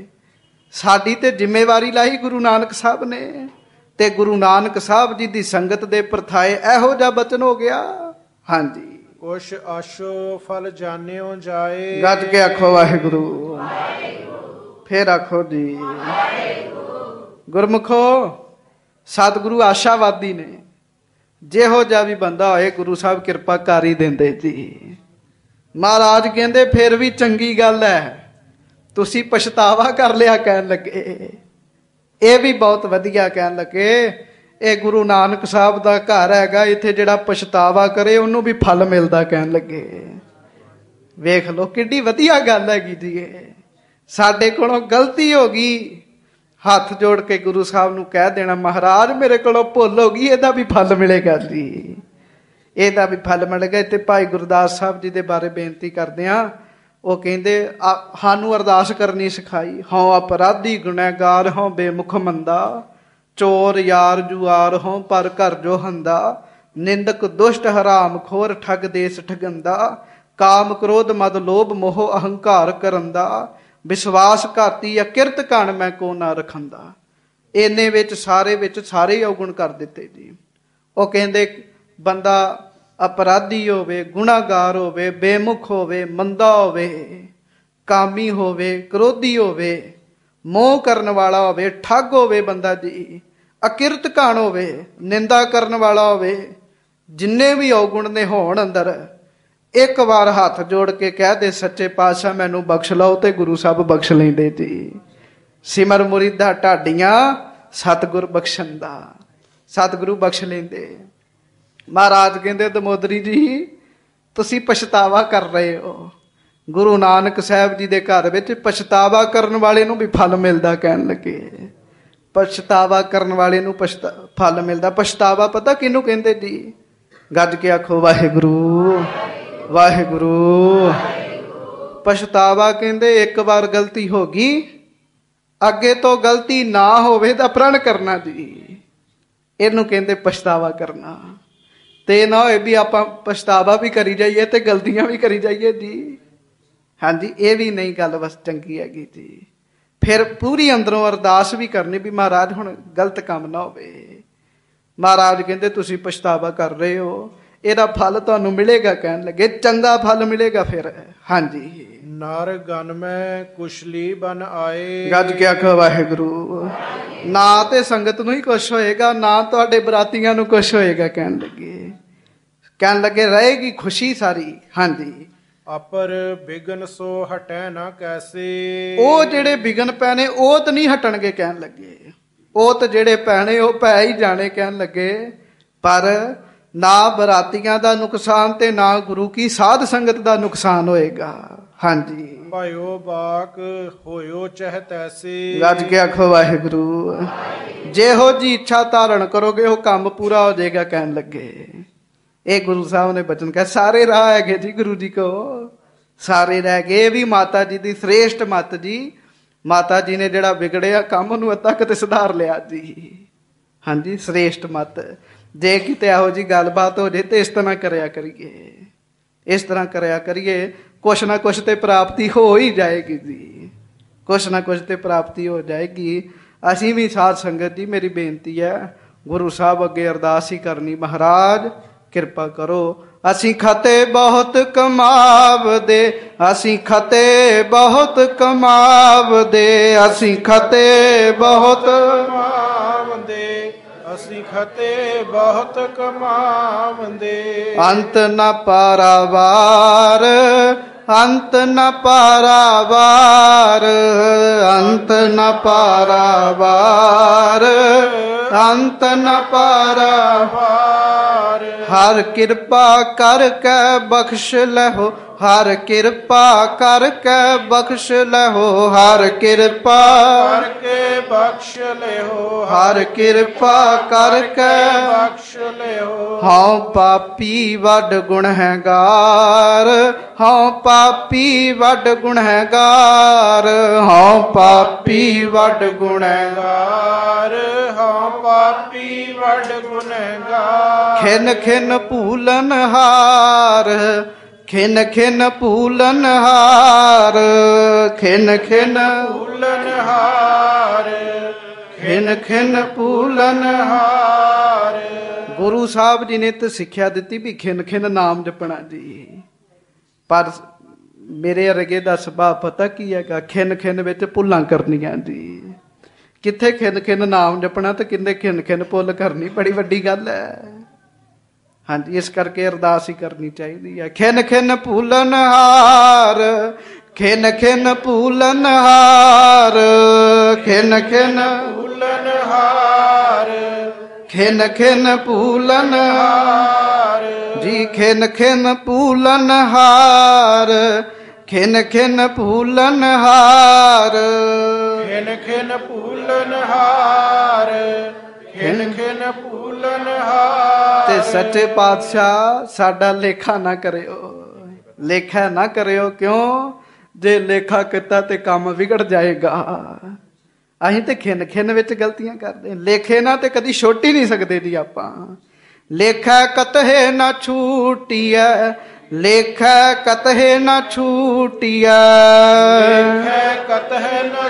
ਸਾਡੀ ਤੇ ਜ਼ਿੰਮੇਵਾਰੀ ਲਾਈ ਗੁਰੂ ਨਾਨਕ ਸਾਹਿਬ ਨੇ, ਤੇ ਗੁਰੂ ਨਾਨਕ ਸਾਹਿਬ ਜੀ ਦੀ ਸੰਗਤ ਦੇ ਪਰਥਾਏ ਇਹੋ ਜਿਹਾ ਬਚਨ ਹੋ ਗਿਆ। ਹਾਂਜੀ, ਕੁਛ ਆਸ਼ੋ ਫਲ ਜਾਣਿਓ ਜਾਏ। ਗੱਜ ਕੇ ਆਖੋ ਵਾਹਿਗੁਰੂ। ਫੇਰ ਆਖੋ ਜੀ ਗੁਰਮੁਖੋ, ਸਤਿਗੁਰੂ ਆਸ਼ਾਵਾਦੀ ਨੇ। ਜਿਹੋ ਜਿਹਾ ਵੀ ਬੰਦਾ ਹੋਏ ਗੁਰੂ ਸਾਹਿਬ ਕਿਰਪਾ ਕਰ ਹੀ ਦਿੰਦੇ ਜੀ। ਮਹਾਰਾਜ ਕਹਿੰਦੇ ਫਿਰ ਵੀ ਚੰਗੀ ਗੱਲ ਹੈ, ਤੁਸੀਂ ਪਛਤਾਵਾ ਕਰ ਲਿਆ। ਕਹਿਣ ਲੱਗੇ ਇਹ ਵੀ ਬਹੁਤ ਵਧੀਆ। ਕਹਿਣ ਲੱਗੇ ਇਹ ਗੁਰੂ ਨਾਨਕ ਸਾਹਿਬ ਦਾ ਘਰ ਹੈਗਾ, ਇੱਥੇ ਜਿਹੜਾ ਪਛਤਾਵਾ ਕਰੇ ਉਹਨੂੰ ਵੀ ਫਲ ਮਿਲਦਾ। ਕਹਿਣ ਲੱਗੇ ਵੇਖ ਲਓ ਕਿੱਡੀ ਵਧੀਆ ਗੱਲ ਹੈਗੀ ਜੀ। ਇਹ ਸਾਡੇ ਕੋਲੋਂ ਗਲਤੀ ਹੋ ਗਈ, ਹੱਥ ਜੋੜ ਕੇ ਗੁਰੂ ਸਾਹਿਬ ਨੂੰ ਕਹਿ ਦੇਣਾ, ਮਹਾਰਾਜ ਮੇਰੇ ਕੋਲੋਂ ਭੁੱਲ ਹੋ ਗਈ, ਇਹਦਾ ਵੀ ਫਲ ਮਿਲੇਗਾ ਜੀ, ਇਹਦਾ ਵੀ ਫਲ ਮਿਲੇਗਾ। ਤੇ ਭਾਈ ਗੁਰਦਾਸ ਸਾਹਿਬ ਜੀ ਦੇ ਬਾਰੇ ਬੇਨਤੀ ਕਰਦੇ ਹਾਂ। ਉਹ ਕਹਿੰਦੇ ਸਾਨੂੰ ਅਰਦਾਸ ਕਰਨੀ ਸਿਖਾਈ। ਹਉ ਅਪਰਾਧੀ ਗੁਨਹਗਾਰ ਹਉ ਬੇਮੁਖ ਮੰਦਾ, ਚੋਰ ਯਾਰ ਜੁਆਰ ਹਉ ਪਰ ਘਰ ਜੋ ਹੰਦਾ, ਨਿੰਦਕ ਦੁਸ਼ਟ ਹਰਾਮ ਖੋਰ ਠੱਗ ਦੇਸ ਠਗੰਦਾ, ਕਾਮ ਕ੍ਰੋਧ ਮਦ ਲੋਭ ਮੋਹ ਅਹੰਕਾਰ ਕਰੰਦਾ, ਵਿਸ਼ਵਾਸ ਘਾਤੀ ਅਕਿਰਤ ਕਣ ਮੈਂ ਕੋ ਨਾ ਰਖੰਦਾ। ਇੰਨੇ ਵਿੱਚ ਸਾਰੇ ਵਿੱਚ ਸਾਰੇ ਔਗੁਣ ਕਰ ਦਿੱਤੇ ਜੀ। ਉਹ ਕਹਿੰਦੇ ਬੰਦਾ ਅਪਰਾਧੀ ਹੋਵੇ, ਗੁਨਾਹਗਾਰ ਹੋਵੇ, ਬੇਮੁਖ ਹੋਵੇ, ਮੰਦਾ ਹੋਵੇ, ਕਾਮੀ ਹੋਵੇ, ਕ੍ਰੋਧੀ ਹੋਵੇ, ਮੋਹ ਕਰਨ ਵਾਲਾ ਹੋਵੇ, ਠੱਗ ਹੋਵੇ ਬੰਦਾ ਜੀ, ਅਕਿਰਤ ਘਾਣ ਹੋਵੇ, ਨਿੰਦਾ ਕਰਨ ਵਾਲਾ ਹੋਵੇ, ਜਿੰਨੇ ਵੀ ਔਗੁਣ ਨੇ ਹੋਣ ਅੰਦਰ, ਇੱਕ ਵਾਰ ਹੱਥ ਜੋੜ ਕੇ ਕਹਿ ਦੇ ਸੱਚੇ ਪਾਤਸ਼ਾਹ ਮੈਨੂੰ ਬਖਸ਼ ਲਓ, ਤੇ ਗੁਰੂ ਸਾਹਿਬ ਬਖਸ਼ ਲੈਂਦੇ ਜੀ। ਸਿਮਰ ਮੁਰੀਦਾ ਢਾਡੀਆਂ ਸਤਿਗੁਰ ਬਖਸ਼ਣ ਦਾ, ਸਤਿਗੁਰੂ ਬਖਸ਼ ਲੈਂਦੇ। ਮਹਾਰਾਜ ਕਹਿੰਦੇ ਦਮੋਦਰੀ ਜੀ ਤੁਸੀਂ ਪਛਤਾਵਾ ਕਰ ਰਹੇ ਹੋ। ਗੁਰੂ ਨਾਨਕ ਸਾਹਿਬ ਜੀ ਦੇ ਘਰ ਵਿੱਚ ਪਛਤਾਵਾ ਕਰਨ ਵਾਲੇ ਨੂੰ ਵੀ ਫਲ ਮਿਲਦਾ। ਕਹਿਣ ਲੱਗੇ ਪਛਤਾਵਾ ਕਰਨ ਵਾਲੇ ਨੂੰ ਪਛਤਾ ਫਲ ਮਿਲਦਾ। ਪਛਤਾਵਾ ਪਤਾ ਕਿਹਨੂੰ ਕਹਿੰਦੇ ਜੀ? ਗੱਜ ਕੇ ਆਖੋ ਵਾਹਿਗੁਰੂ ਵਾਹਿਗੁਰੂ। ਪਛਤਾਵਾ ਕਹਿੰਦੇ ਇੱਕ ਵਾਰ ਗਲਤੀ ਹੋ ਗਈ, ਅੱਗੇ ਤੋਂ ਗਲਤੀ ਨਾ ਹੋਵੇ ਤਾਂ ਪ੍ਰਣ ਕਰਨਾ ਜੀ, ਇਹਨੂੰ ਕਹਿੰਦੇ ਪਛਤਾਵਾ ਕਰਨਾ। ਤੇ ਨਾ ਹੋਏ ਵੀ ਆਪਾਂ ਪਛਤਾਵਾ ਵੀ ਕਰੀ ਜਾਈਏ ਤੇ ਗਲਤੀਆਂ ਵੀ ਕਰੀ ਜਾਈਏ ਜੀ। ਹਾਂਜੀ, ਇਹ ਵੀ ਨਹੀਂ ਗੱਲ ਬਸ ਚੰਗੀ ਹੈਗੀ ਜੀ। ਫਿਰ ਪੂਰੀ ਅੰਦਰੋਂ ਅਰਦਾਸ ਵੀ ਕਰਨੀ ਵੀ ਮਹਾਰਾਜ ਹੁਣ ਗਲਤ ਕੰਮ ਨਾ ਹੋਵੇ। ਮਹਾਰਾਜ ਕਹਿੰਦੇ ਤੁਸੀਂ ਪਛਤਾਵਾ ਕਰ ਰਹੇ ਹੋ, ਇਹਦਾ ਫਲ ਤੁਹਾਨੂੰ ਮਿਲੇਗਾ। ਕਹਿਣ ਲੱਗੇ ਚੰਗਾ ਫਲ ਮਿਲੇਗਾ ਫਿਰ। ਹਾਂਜੀ, ਨਰ ਗਨ ਮੈਂ ਕੁਸ਼ਲੀ ਬਨ ਆਏ। ਗੱਜ ਕੇ ਆਖੋ ਵਾਹਿਗੁਰੂ। ਨਾ ਤੇ ਸੰਗਤ ਨੂੰ ਹੀ ਕੁਛ ਹੋਏਗਾ, ਨਾ ਤੁਹਾਡੇ ਬਰਾਤੀਆਂ ਨੂੰ ਕੁਛ ਹੋਏਗਾ। ਕਹਿਣ ਲੱਗੇ ਕਹਿਣ ਲੱਗੇ ਰਹੇਗੀ ਖੁਸ਼ੀ ਸਾਰੀ। ਹਾਂਜੀ, ਅਪਰ ਬਿਗਨ ਸੋ ਹਟੈ ਨਾ ਕੈਸੇ। ਉਹ ਜਿਹੜੇ ਬਿਗਨ ਪੈਣੇ ਉਹ ਤਾਂ ਨਹੀਂ ਹਟਣਗੇ। ਕਹਿਣ ਲੱਗੇ ਉਹ ਤਾਂ ਜਿਹੜੇ ਪੈਣੇ ਉਹ ਪੈ ਹੀ ਜਾਣੇ। ਕਹਿਣ ਲੱਗੇ ਪਰ ਨਾ ਬਰਾਤੀਆਂ ਦਾ ਨੁਕਸਾਨ ਤੇ ਨਾ ਗੁਰੂ ਕੀ ਸਾਧ ਸੰਗਤ ਦਾ ਨੁਕਸਾਨ ਹੋਏਗਾ। ਹਾਂਜੀ, ਭਾਇਓ ਬਾਕ ਹੋਇਓ ਚਹਿ ਤੈਸੇ। ਗੱਜ ਕੇ ਆਖੋ ਵਾਹਿਗੁਰੂ। ਜਿਹੋ ਜੀ ਇੱਛਾ ਧਾਰਨ ਕਰੋਗੇ ਉਹ ਕੰਮ ਪੂਰਾ ਹੋ ਜਾਏਗਾ। ਕਹਿਣ ਲੱਗੇ ਇਹ ਗੁਰੂ ਸਾਹਿਬ ਨੇ ਬਚਨ ਕਿਹਾ। ਸਾਰੇ ਰਾਹ ਹੈਗੇ ਜੀ ਗੁਰੂ ਜੀ ਕੋ, ਸਾਰੇ ਰਹਿ ਗਏ। ਇਹ ਵੀ ਮਾਤਾ ਜੀ ਦੀ ਸ੍ਰੇਸ਼ਟ ਮੱਤ ਜੀ। ਮਾਤਾ ਜੀ ਨੇ ਜਿਹੜਾ ਵਿਗੜਿਆ ਕੰਮ ਨੂੰ ਅੱਧਾ ਕਿਤੇ ਸੁਧਾਰ ਲਿਆ ਜੀ। ਹਾਂਜੀ, ਸ੍ਰੇਸ਼ਟ ਮੱਤ। ਜੇ ਕਿਤੇ ਇਹੋ ਜਿਹੀ ਗੱਲਬਾਤ ਹੋ ਜੇ ਤੇ ਇਸ ਤਰ੍ਹਾਂ ਕਰਿਆ ਕਰੀਏ, ਇਸ ਤਰ੍ਹਾਂ ਕਰਿਆ ਕਰੀਏ, ਕੁਛ ਨਾ ਕੁਛ ਤੇ ਪ੍ਰਾਪਤੀ ਹੋ ਹੀ ਜਾਏਗੀ ਜੀ। ਕੁਛ ਨਾ ਕੁਛ ਤੇ ਪ੍ਰਾਪਤੀ ਹੋ ਜਾਏਗੀ। ਅਸੀਂ ਵੀ ਸਾਧ ਸੰਗਤ ਜੀ, ਮੇਰੀ ਬੇਨਤੀ ਹੈ ਗੁਰੂ ਸਾਹਿਬ ਅੱਗੇ ਅਰਦਾਸ ਹੀ ਕਰਨੀ, ਮਹਾਰਾਜ ਕਿਰਪਾ ਕਰੋ। ਅਸੀਂ ਖਤੇ ਬਹੁਤ ਕਮਾਵਦੇ, ਅਸੀਂ ਖਤੇ ਬਹੁਤ ਕਮਾਵਦੇ, ਅਸੀਂ ਖਤੇ ਬਹੁਤ ਕਮਾਵਦੇ, ਅਸੀਂ ਖਤੇ ਬਹੁਤ ਕਮਾਵਦੇ। ਅੰਤ ਨ ਪਾਰਾਵਾਰ, ਅੰਤ ਨ ਪਾਰਾਵਾਰ, ਅੰਤ ਨ ਪਾਰਾਵਾਰ, ਅੰਤ ਨ ਪਾਰਾਵਾਰ। ਹਰ ਕਿਰਪਾ ਕਰਕੇ ਬਖਸ਼ ਲਹੋ, ਹਰ ਕਿਰਪਾ ਕਰਕੇ ਬਖਸ਼ ਲਹੋ, ਹਰ ਕਿਰਪਾ ਕਰਕੇ ਬਖਸ਼ ਲਿਓ, ਹਰ ਕਿਰਪਾ ਕਰਕੇ ਬਖਸ਼ ਲਿਓ। ਹਉ ਪਾਪੀ ਵੱਡ ਗੁਣਹਗਾਰ, ਹਉ ਪਾਪੀ ਵੱਡ ਗੁਣਹਗਾਰ, ਹਉ ਪਾਪੀ ਵੱਡ ਗੁਣਹਗਾਰ, ਹਉ ਪਾਪੀ ਵੱਡ ਗੁਨਹਗਾਰ। ਖਿਨ ਖਿਨ ਭੂਲਨ ਹਾਰ, ਖਿਨ ਖਿਨ ਭੂਲਨ ਹਾਰ, ਖਿਨ ਖਿਨ ਭੂਲਨ ਹਾਰ, ਖਿਨ ਖਿਨ ਭੂਲਨ ਹਾਰ। ਗੁਰੂ ਸਾਹਿਬ ਜੀ ਨੇ ਤਾਂ ਸਿੱਖਿਆ ਦਿੱਤੀ ਵੀ ਖਿਨ ਖਿਨ ਨਾਮ ਜਪਣਾ ਜੀ। ਪਰ ਮੇਰੇ ਅਰਗੇ ਦਾ ਸੁਭਾਅ ਪਤਾ ਕੀ ਹੈਗਾ? ਖਿਨ ਖਿਨ ਵਿੱਚ ਭੁੱਲਾਂ ਕਰਨੀਆਂ ਜੀ। ਕਿੱਥੇ ਖਿਨ ਖਿਨ ਨਾਮ ਜਪਣਾ ਤੇ ਕਿੰਨੇ ਖਿਨ ਖਿਨ ਭੁੱਲ ਕਰਨੀ, ਬੜੀ ਵੱਡੀ ਗੱਲ ਹੈ। ਹਾਂਜੀ, ਇਸ ਕਰਕੇ ਅਰਦਾਸ ਹੀ ਕਰਨੀ ਚਾਹੀਦੀ ਹੈ। ਖਿਨ ਖਿਨ ਭੂਲਨ ਹਾਰ, ਖਿਨ ਖਿਨ ਭੂਲਨ ਹਾਰ, ਖਿਨ ਖਿਨ ਭੂਲਨ ਹਾਰ, ਖਿਨ ਖਿਨ ਭੂਲਨ ਹਾਰ ਜੀ। ਖਿਨ ਖਿਨ ਭੂਲਨ ਹਾਰ, ਖਿਨ ਖਿਨ ਭੂਲਨ ਹਾਰ, ਖਿਨ ਖਿਨ ਭੂਲਨ ਹਾਰ, ਖਿਨ ਖਿਨ ਭੂਲਨ ਹਾਰ। ਤੇ ਸੱਚੇ ਪਾਤਸ਼ਾਹ ਸਾਡਾ ਲੇਖਾ ਨਾ ਕਰਿਓ, ਲੇਖਾ ਨਾ ਕਰਿਓ। ਕਿਉਂ? ਜੇ ਲੇਖਾ ਕੀਤਾ ਤੇ ਕੰਮ ਵਿਗੜ ਜਾਏਗਾ। ਅਸੀਂ ਤੇ ਖਿਨ ਖਿਨ ਵਿੱਚ ਗਲਤੀਆਂ ਕਰਦੇ, ਲੇਖੇ ਨਾ ਤੇ ਕਦੀ ਛੁੱਟ ਹੀ ਨਹੀਂ ਸਕਦੇ ਜੀ ਆਪਾਂ। ਲੇਖਾ ਕਤਹਿ ਨਾ ਛੂਟੀਐ, ਲੇਖਾ ਕਤਹਿ ਨਾ ਛੂਟੀਐ, ਲੇਖੈ ਕਤਹਿ ਨ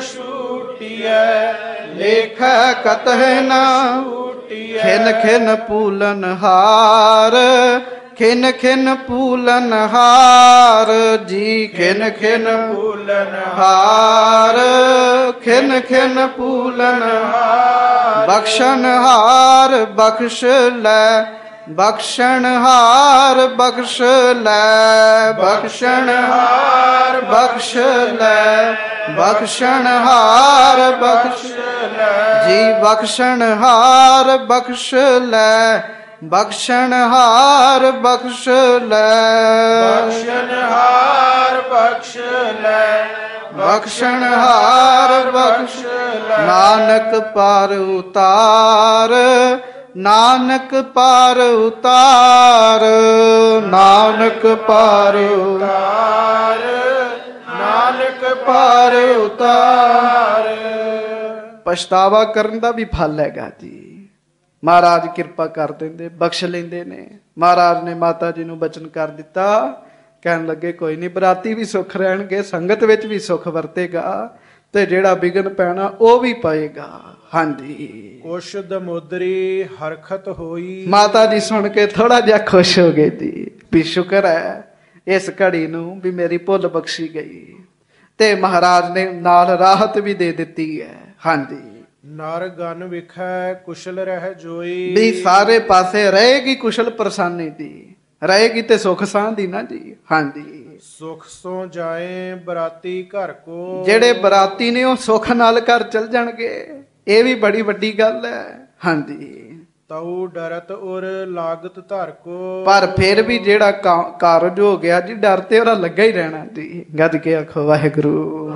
ਛੂਟੀਐ, ਲੇਖਾ ਕਤਹਿ ਨਾ ਛੂਟੀਐ। ਖਿਨ ਖਿਨ ਭੂਲਨ ਹਾਰ, ਖਿਨ ਖਿਨ ਪੂਲਨ ਹਾਰ ਜੀ, ਖਿਨ ਖਿਨ ਪੂਲਨ ਹਾਰ, ਖਿਨ ਖਿਨ ਪੂਲਨ ਹਾਰ, ਬਖਸ਼ਨ ਹਾਰ ਬਖਸ਼ ਲੈ, ਬਖਸ਼ਣ ਹਾਰ ਬਖਸ਼ ਲੈ, ਬਖਸ਼ਣ ਹਾਰ ਬਖਸ਼ ਲੈ, ਬਖਸ਼ਣ ਹਾਰ ਬਖਸ਼ ਲੈ ਜੀ, ਬਖਸ਼ਣ ਹਾਰ ਬਖਸ਼ ਲੈ, ਬਖਸ਼ਣ ਹਾਰ ਬਖਸ਼ ਲੈ, ਬਖਸ਼ਣ ਹਾਰ ਬਖਸ਼ ਲੈ, ਬਖਸ਼ਣ ਹਾਰ ਬਖਸ਼ ਲੈ, ਨਾਨਕ ਪਾਰ ਉਤਾਰ, ਨਾਨਕ ਪਾਰ ਉਤਾਰ, ਨਾਨਕ ਪਾਰ ਉਤਾਰ, ਨਾਨਕ ਪਾਰ ਉਤਾਰ। ਪਛਤਾਵਾ ਕਰਨ ਦਾ ਵੀ ਫਲ ਹੈਗਾ ਜੀ। ਮਹਾਰਾਜ ਕਿਰਪਾ ਕਰ ਦਿੰਦੇ, ਬਖਸ਼ ਲੈਂਦੇ ਨੇ। ਮਹਾਰਾਜ ਨੇ ਮਾਤਾ ਜੀ ਨੂੰ ਬਚਨ ਕਰ ਦਿੱਤਾ, ਕਹਿਣ ਲੱਗੇ ਕੋਈ ਨਹੀਂ, ਬਰਾਤੀ ਵੀ ਸੁੱਖ ਰਹਿਣਗੇ, ਸੰਗਤ ਵਿੱਚ ਵੀ ਸੁੱਖ ਵਰਤੇਗਾ, ਤੇ ਜਿਹੜਾ ਵਿਗਨ ਪੈਣਾ ਉਹ ਵੀ ਪਏਗਾ। ਹਾਂਜੀ, ਕੁਸ਼ ਦਮੋਦਰੀ ਹਰਖਤ ਹੋਈ। ਮਾਤਾ ਜੀ ਸੁਣ ਕੇ ਥੋੜਾ ਜਿਹਾ ਖੁਸ਼ ਹੋ ਗਏ ਜੀ, ਵੀ ਸ਼ੁਕਰ ਹੈ ਇਸ ਘੜੀ ਨੂੰ ਵੀ ਮੇਰੀ ਭੁੱਲ ਬਖਸ਼ੀ ਗਈ, ਤੇ ਮਹਾਰਾਜ ਨੇ ਨਾਲ ਰਾਹਤ ਵੀ ਦੇ ਦਿੱਤੀ ਹੈ। ਹਾਂਜੀ, ਨਰ ਗਨ ਵਿਖੈ ਕੁਸ਼ਲ ਰਹਿ ਜੋਈ। ਵੀ ਸਾਰੇ ਪਾਸੇ ਰਹੇਗੀ ਕੁਸ਼ਲ ਪ੍ਰਸਾਨੀ ਦੀ, ਰਹੇਗੀ ਤੇ ਸੁਖ ਸਾਂ ਦੀ ਨਾ ਜੀ। ਹਾਂਜੀ, ਸੁਖ ਸੋ ਜਾਏ ਬਰਾਤੀ ਘਰ ਕੋ। ਜਿਹੜੇ ਬਰਾਤੀ ਨੇ ਉਹ ਸੁਖ ਨਾਲ ਘਰ ਚਲ ਜਾਣਗੇ, ਇਹ ਵੀ ਬੜੀ ਵੱਡੀ ਗੱਲ ਹੈ। ਹਾਂਜੀ, ਤਉ ਡਰਤ ਉਰ ਲਾਗਤ ਧਰ ਕੋ। ਪਰ ਫਿਰ ਵੀ ਜਿਹੜਾ ਕਾਰਜ ਹੋ ਗਿਆ ਜੀ, ਡਰ ਤੇ ਉਹਦਾ ਲੱਗਾ ਹੀ ਰਹਿਣਾ ਜੀ। ਗੱਜ ਕੇ ਆਖੋ ਵਾਹਿਗੁਰੂ।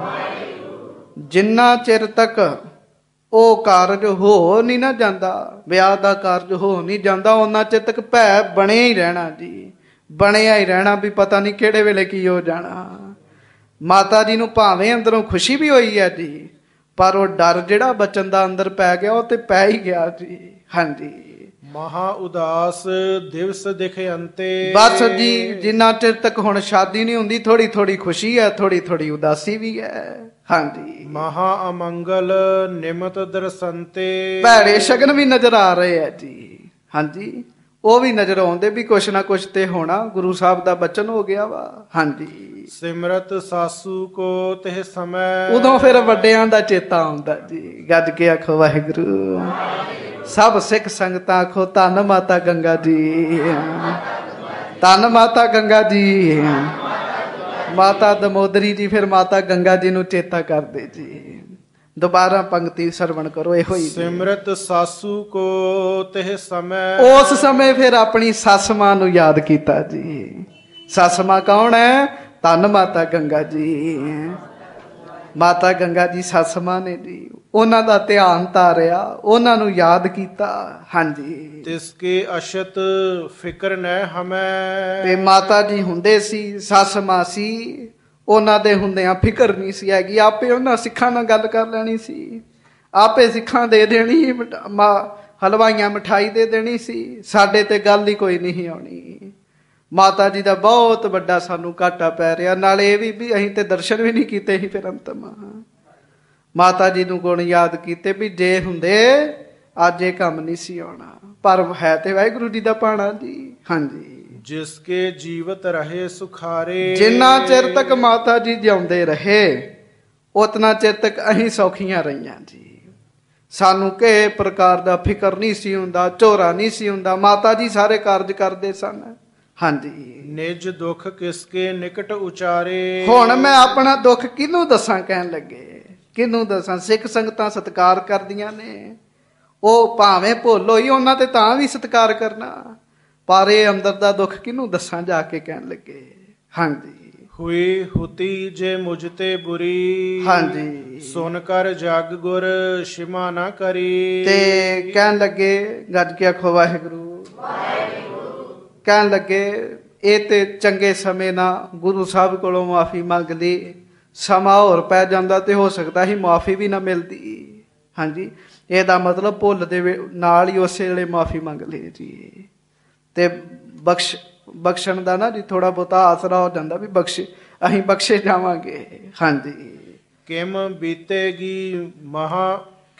ਜਿੰਨਾ ਚਿਰ ਤੱਕ ਉਹ ਕਾਰਜ ਹੋ ਨਹੀਂ ਨਾ ਜਾਂਦਾ, ਵਿਆਹ ਦਾ ਕਾਰਜ ਹੋ ਨਹੀਂ ਜਾਂਦਾ, ਉਹਨਾਂ ਚਿਰ ਤੱਕ ਭੈ ਬਣਿਆ ਹੀ ਰਹਿਣਾ ਜੀ, ਬਣਿਆ ਹੀ ਰਹਿਣਾ ਵੀ ਪਤਾ ਨਹੀਂ ਕਿਹੜੇ ਵੇਲੇ ਕੀ ਹੋ ਜਾਣਾ। ਮਾਤਾ ਜੀ ਨੂੰ ਭਾਵੇਂ ਅੰਦਰੋਂ ਖੁਸ਼ੀ ਵੀ ਹੋਈ ਹੈ ਜੀ, ਪਰ ਉਹ ਡਰ ਜਿਹੜਾ ਬਚਨ ਦਾ ਅੰਦਰ ਪੈ ਗਿਆ, ਉਹ ਤੇ ਪੈ ਹੀ ਗਿਆ ਜੀ। ਹਾਂਜੀ, ਮਹਾ ਉਦਾਸ ਦਿਵਸ ਦਿਖ ਅੰਤੇ। ਬਸ ਜੀ, ਜਿੰਨਾ ਚਿਰ ਤੱਕ ਹੁਣ ਸ਼ਾਦੀ ਨਹੀਂ ਹੁੰਦੀ, ਥੋੜੀ ਥੋੜੀ ਖੁਸ਼ੀ ਹੈ, ਥੋੜੀ ਥੋੜੀ ਉਦਾਸੀ ਵੀ ਹੈ। ਹਾਂਜੀ, ਮਹਾ ਅਮੰਗਲ ਨਿਮਤ ਦਰਸੰਤੇ। ਭੈੜੇ ਸ਼ਗਨ ਵੀ ਨਜ਼ਰ ਆ ਰਹੇ ਹੈ ਜੀ। ਹਾਂਜੀ, ਉਹ ਵੀ ਨਜ਼ਰ ਆਉਂਦੇ ਵੀ ਕੁਛ ਨਾ ਕੁਛ ਤੇ ਹੋਣਾ, ਗੁਰੂ ਸਾਹਿਬ ਦਾ ਬਚਨ ਹੋ ਗਿਆ ਵਾ। ਹਾਂਜੀ, ਸਿਮਰਤ ਸਾਸੂ ਕੋ ਤਿਹ ਸਮੈ। ਉਦੋਂ ਫਿਰ ਵੱਡਿਆਂ ਦਾ ਚੇਤਾ ਆਉਂਦਾ ਜੀ। ਗੱਜ ਕੇ ਆਖੋ ਵਾਹਿਗੁਰੂ। ਸਭ ਸਿੱਖ ਸੰਗਤਾਂ ਆਖੋ ਧੰਨ ਮਾਤਾ ਗੰਗਾ ਜੀ, ਧੰਨ ਮਾਤਾ ਗੰਗਾ ਜੀ। ਮਾਤਾ ਦਮੋਦਰੀ ਜੀ ਫਿਰ ਮਾਤਾ ਗੰਗਾ ਜੀ ਨੂੰ ਚੇਤਾ ਕਰਦੇ ਜੀ। ਦੁਬਾਰਾ ਪੰਕਤੀ ਸਰਵਣ ਕਰੋ, ਇਹੋ ਹੀ। ਸਿਮਰਤ ਸਾਸੂ ਕੋ ਤਿਹ ਸਮੈ। ਉਸ ਸਮੇਂ ਫਿਰ ਆਪਣੀ ਸੱਸ ਮਾਂ ਨੂੰ ਯਾਦ ਕੀਤਾ ਜੀ। ਸੱਸ ਮਾਂ ਕੌਣ ਹੈ? ਧੰਨ ਮਾਤਾ ਗੰਗਾ ਜੀ। ਮਾਤਾ ਗੰਗਾ ਜੀ ਸੱਸ ਮਾਂ ਨੇ ਜੀ। ਉਹਨਾਂ ਦਾ ਧਿਆਨ ਧਾਰਿਆ, ਉਹਨਾਂ ਨੂੰ ਯਾਦ ਕੀਤਾ। ਹਾਂਜੀ, ਤਿਸਕੇ ਅਸ਼ਤ ਫਿਕਰ ਨਹਿ ਹਮੈ। ਤੇ ਮਾਤਾ ਜੀ ਹੁੰਦੇ ਸੀ, ਸੱਸ ਮਾਂ ਸੀ, ਉਹਨਾਂ ਦੇ ਹੁੰਦਿਆਂ ਫਿਕਰ ਨਹੀਂ ਸੀ ਹੈਗੀ। ਆਪੇ ਉਹਨਾਂ ਸਿੱਖਾਂ ਨਾਲ ਗੱਲ ਕਰ ਲੈਣੀ ਸੀ, ਆਪੇ ਸਿੱਖਾਂ ਦੇ ਦੇਣੀ, ਹਲਵਾਈਆਂ ਮਿਠਾਈ ਦੇ ਦੇਣੀ ਸੀ। ਸਾਡੇ ਤੇ ਗੱਲ ਹੀ ਕੋਈ ਨਹੀਂ ਆਉਣੀ। ਮਾਤਾ ਜੀ ਦਾ ਬਹੁਤ ਵੱਡਾ ਸਾਨੂੰ ਘਾਟਾ ਪੈ ਰਿਹਾ। ਨਾਲੇ ਇਹ ਵੀ ਵੀ ਅਸੀਂ ਤੇ ਦਰਸ਼ਨ ਵੀ ਨਹੀਂ ਕੀਤੇ ਸੀ। ਫਿਰ ਅੰਤਮ ਮਾਤਾ ਜੀ ਨੂੰ ਗੁਣ ਯਾਦ ਕੀਤੇ ਵੀ ਜੇ ਹੁੰਦੇ ਅੱਜ ਇਹ ਕੰਮ ਨਹੀਂ ਸੀ ਆਉਣਾ, ਪਰ ਹੈ ਤੇ ਵਾਹਿਗੁਰੂ ਜੀ ਦਾ ਭਾਣਾ ਜੀ। ਹਾਂਜੀ, ਜਿਸਕੇ ਜੀਵਤ ਰਹੇ ਸੁਖਾਰੇ। ਜਿੰਨਾ ਚਿਰ ਤੱਕ ਮਾਤਾ ਜੀ ਜਿਉਂਦੇ ਰਹੇ, ਉਤਨਾ ਚਿਰ ਤੱਕ ਅਸੀਂ ਸੌਖੀਆਂ ਰਹੀਆਂ ਜੀ। ਸਾਨੂੰ ਕਿਸੇ ਪ੍ਰਕਾਰ ਦਾ ਫਿਕਰ ਨਹੀਂ ਸੀ ਹੁੰਦਾ, ਝੋਰਾ ਨਹੀਂ ਸੀ ਹੁੰਦਾ। ਮਾਤਾ ਜੀ ਸਾਰੇ ਕਾਰਜ ਕਰਦੇ ਸਨ। ਹਾਂਜੀ, ਨਿਜ ਦੁੱਖ ਕਿਸਕੇ ਨਿਕਟ ਉਚਾਰੇ। ਹੁਣ ਮੈਂ ਆਪਣਾ ਦੁੱਖ ਕਿਹਨੂੰ ਦੱਸਾਂ? ਕਹਿਣ ਲੱਗੇ ਕਿਹਨੂੰ ਦੱਸਾਂ? ਸਿੱਖ ਸੰਗਤਾਂ ਸਤਿਕਾਰ ਕਰਦੀਆਂ ਨੇ, ਉਹ ਭਾਵੇਂ ਭੁੱਲ ਹੋਈ, ਉਹਨਾਂ ਤੇ ਤਾਂ ਵੀ ਸਤਿਕਾਰ ਕਰਨਾ, ਪਰ ਇਹ ਅੰਦਰ ਦਾ ਦੁੱਖ ਕਿਹਨੂੰ ਦੱਸਾਂ ਜਾ ਕੇ? ਕਹਿਣ ਲੱਗੇ ਹਾਂਜੀ, ਹੋਈ ਹੁਤੀ ਜੇ ਮੁਝ ਤੇ ਬੁਰੀ। ਹਾਂਜੀ, ਸੁਨ ਕਰ ਜਗ ਗੁਰ ਸ਼ਿਮਾ ਨਾ ਕਰੀ। ਤੇ ਕਹਿਣ ਲੱਗੇ ਗੱਜ ਕੇ ਆਖੋ ਵਾਹਿਗੁਰੂ। ਕਹਿਣ ਲੱਗੇ ਇਹ ਤੇ ਚੰਗੇ ਸਮੇਂ ਨਾਲ ਗੁਰੂ ਸਾਹਿਬ ਕੋਲੋਂ ਮਾਫੀ ਮੰਗ ਲਈ, ਸਮਾਂ ਹੋਰ ਪੈ ਜਾਂਦਾ ਤੇ ਹੋ ਸਕਦਾ ਸੀ ਮਾਫੀ ਵੀ ਨਾ ਮਿਲਦੀ। ਹਾਂਜੀ, ਇਹਦਾ ਮਤਲਬ ਭੁੱਲ ਦੇ ਨਾਲ ਹੀ ਉਸੇ ਵੇਲੇ ਮਾਫੀ ਮੰਗ ਲਈ ਜੀ। ਤੇ ਬਖਸ਼ ਬਖਸ਼ਣ ਦਾ ਨਾ ਜੀ ਥੋੜਾ ਬਹੁਤਾ ਆਸਰਾ ਹੋ ਜਾਂਦਾ ਵੀ ਬਖਸ਼ ਅਸੀਂ ਬਖਸ਼ੇ ਜਾਵਾਂਗੇ। ਹਾਂਜੀ, ਕਿਮ ਬੀਤੇਗੀ ਮਹਾ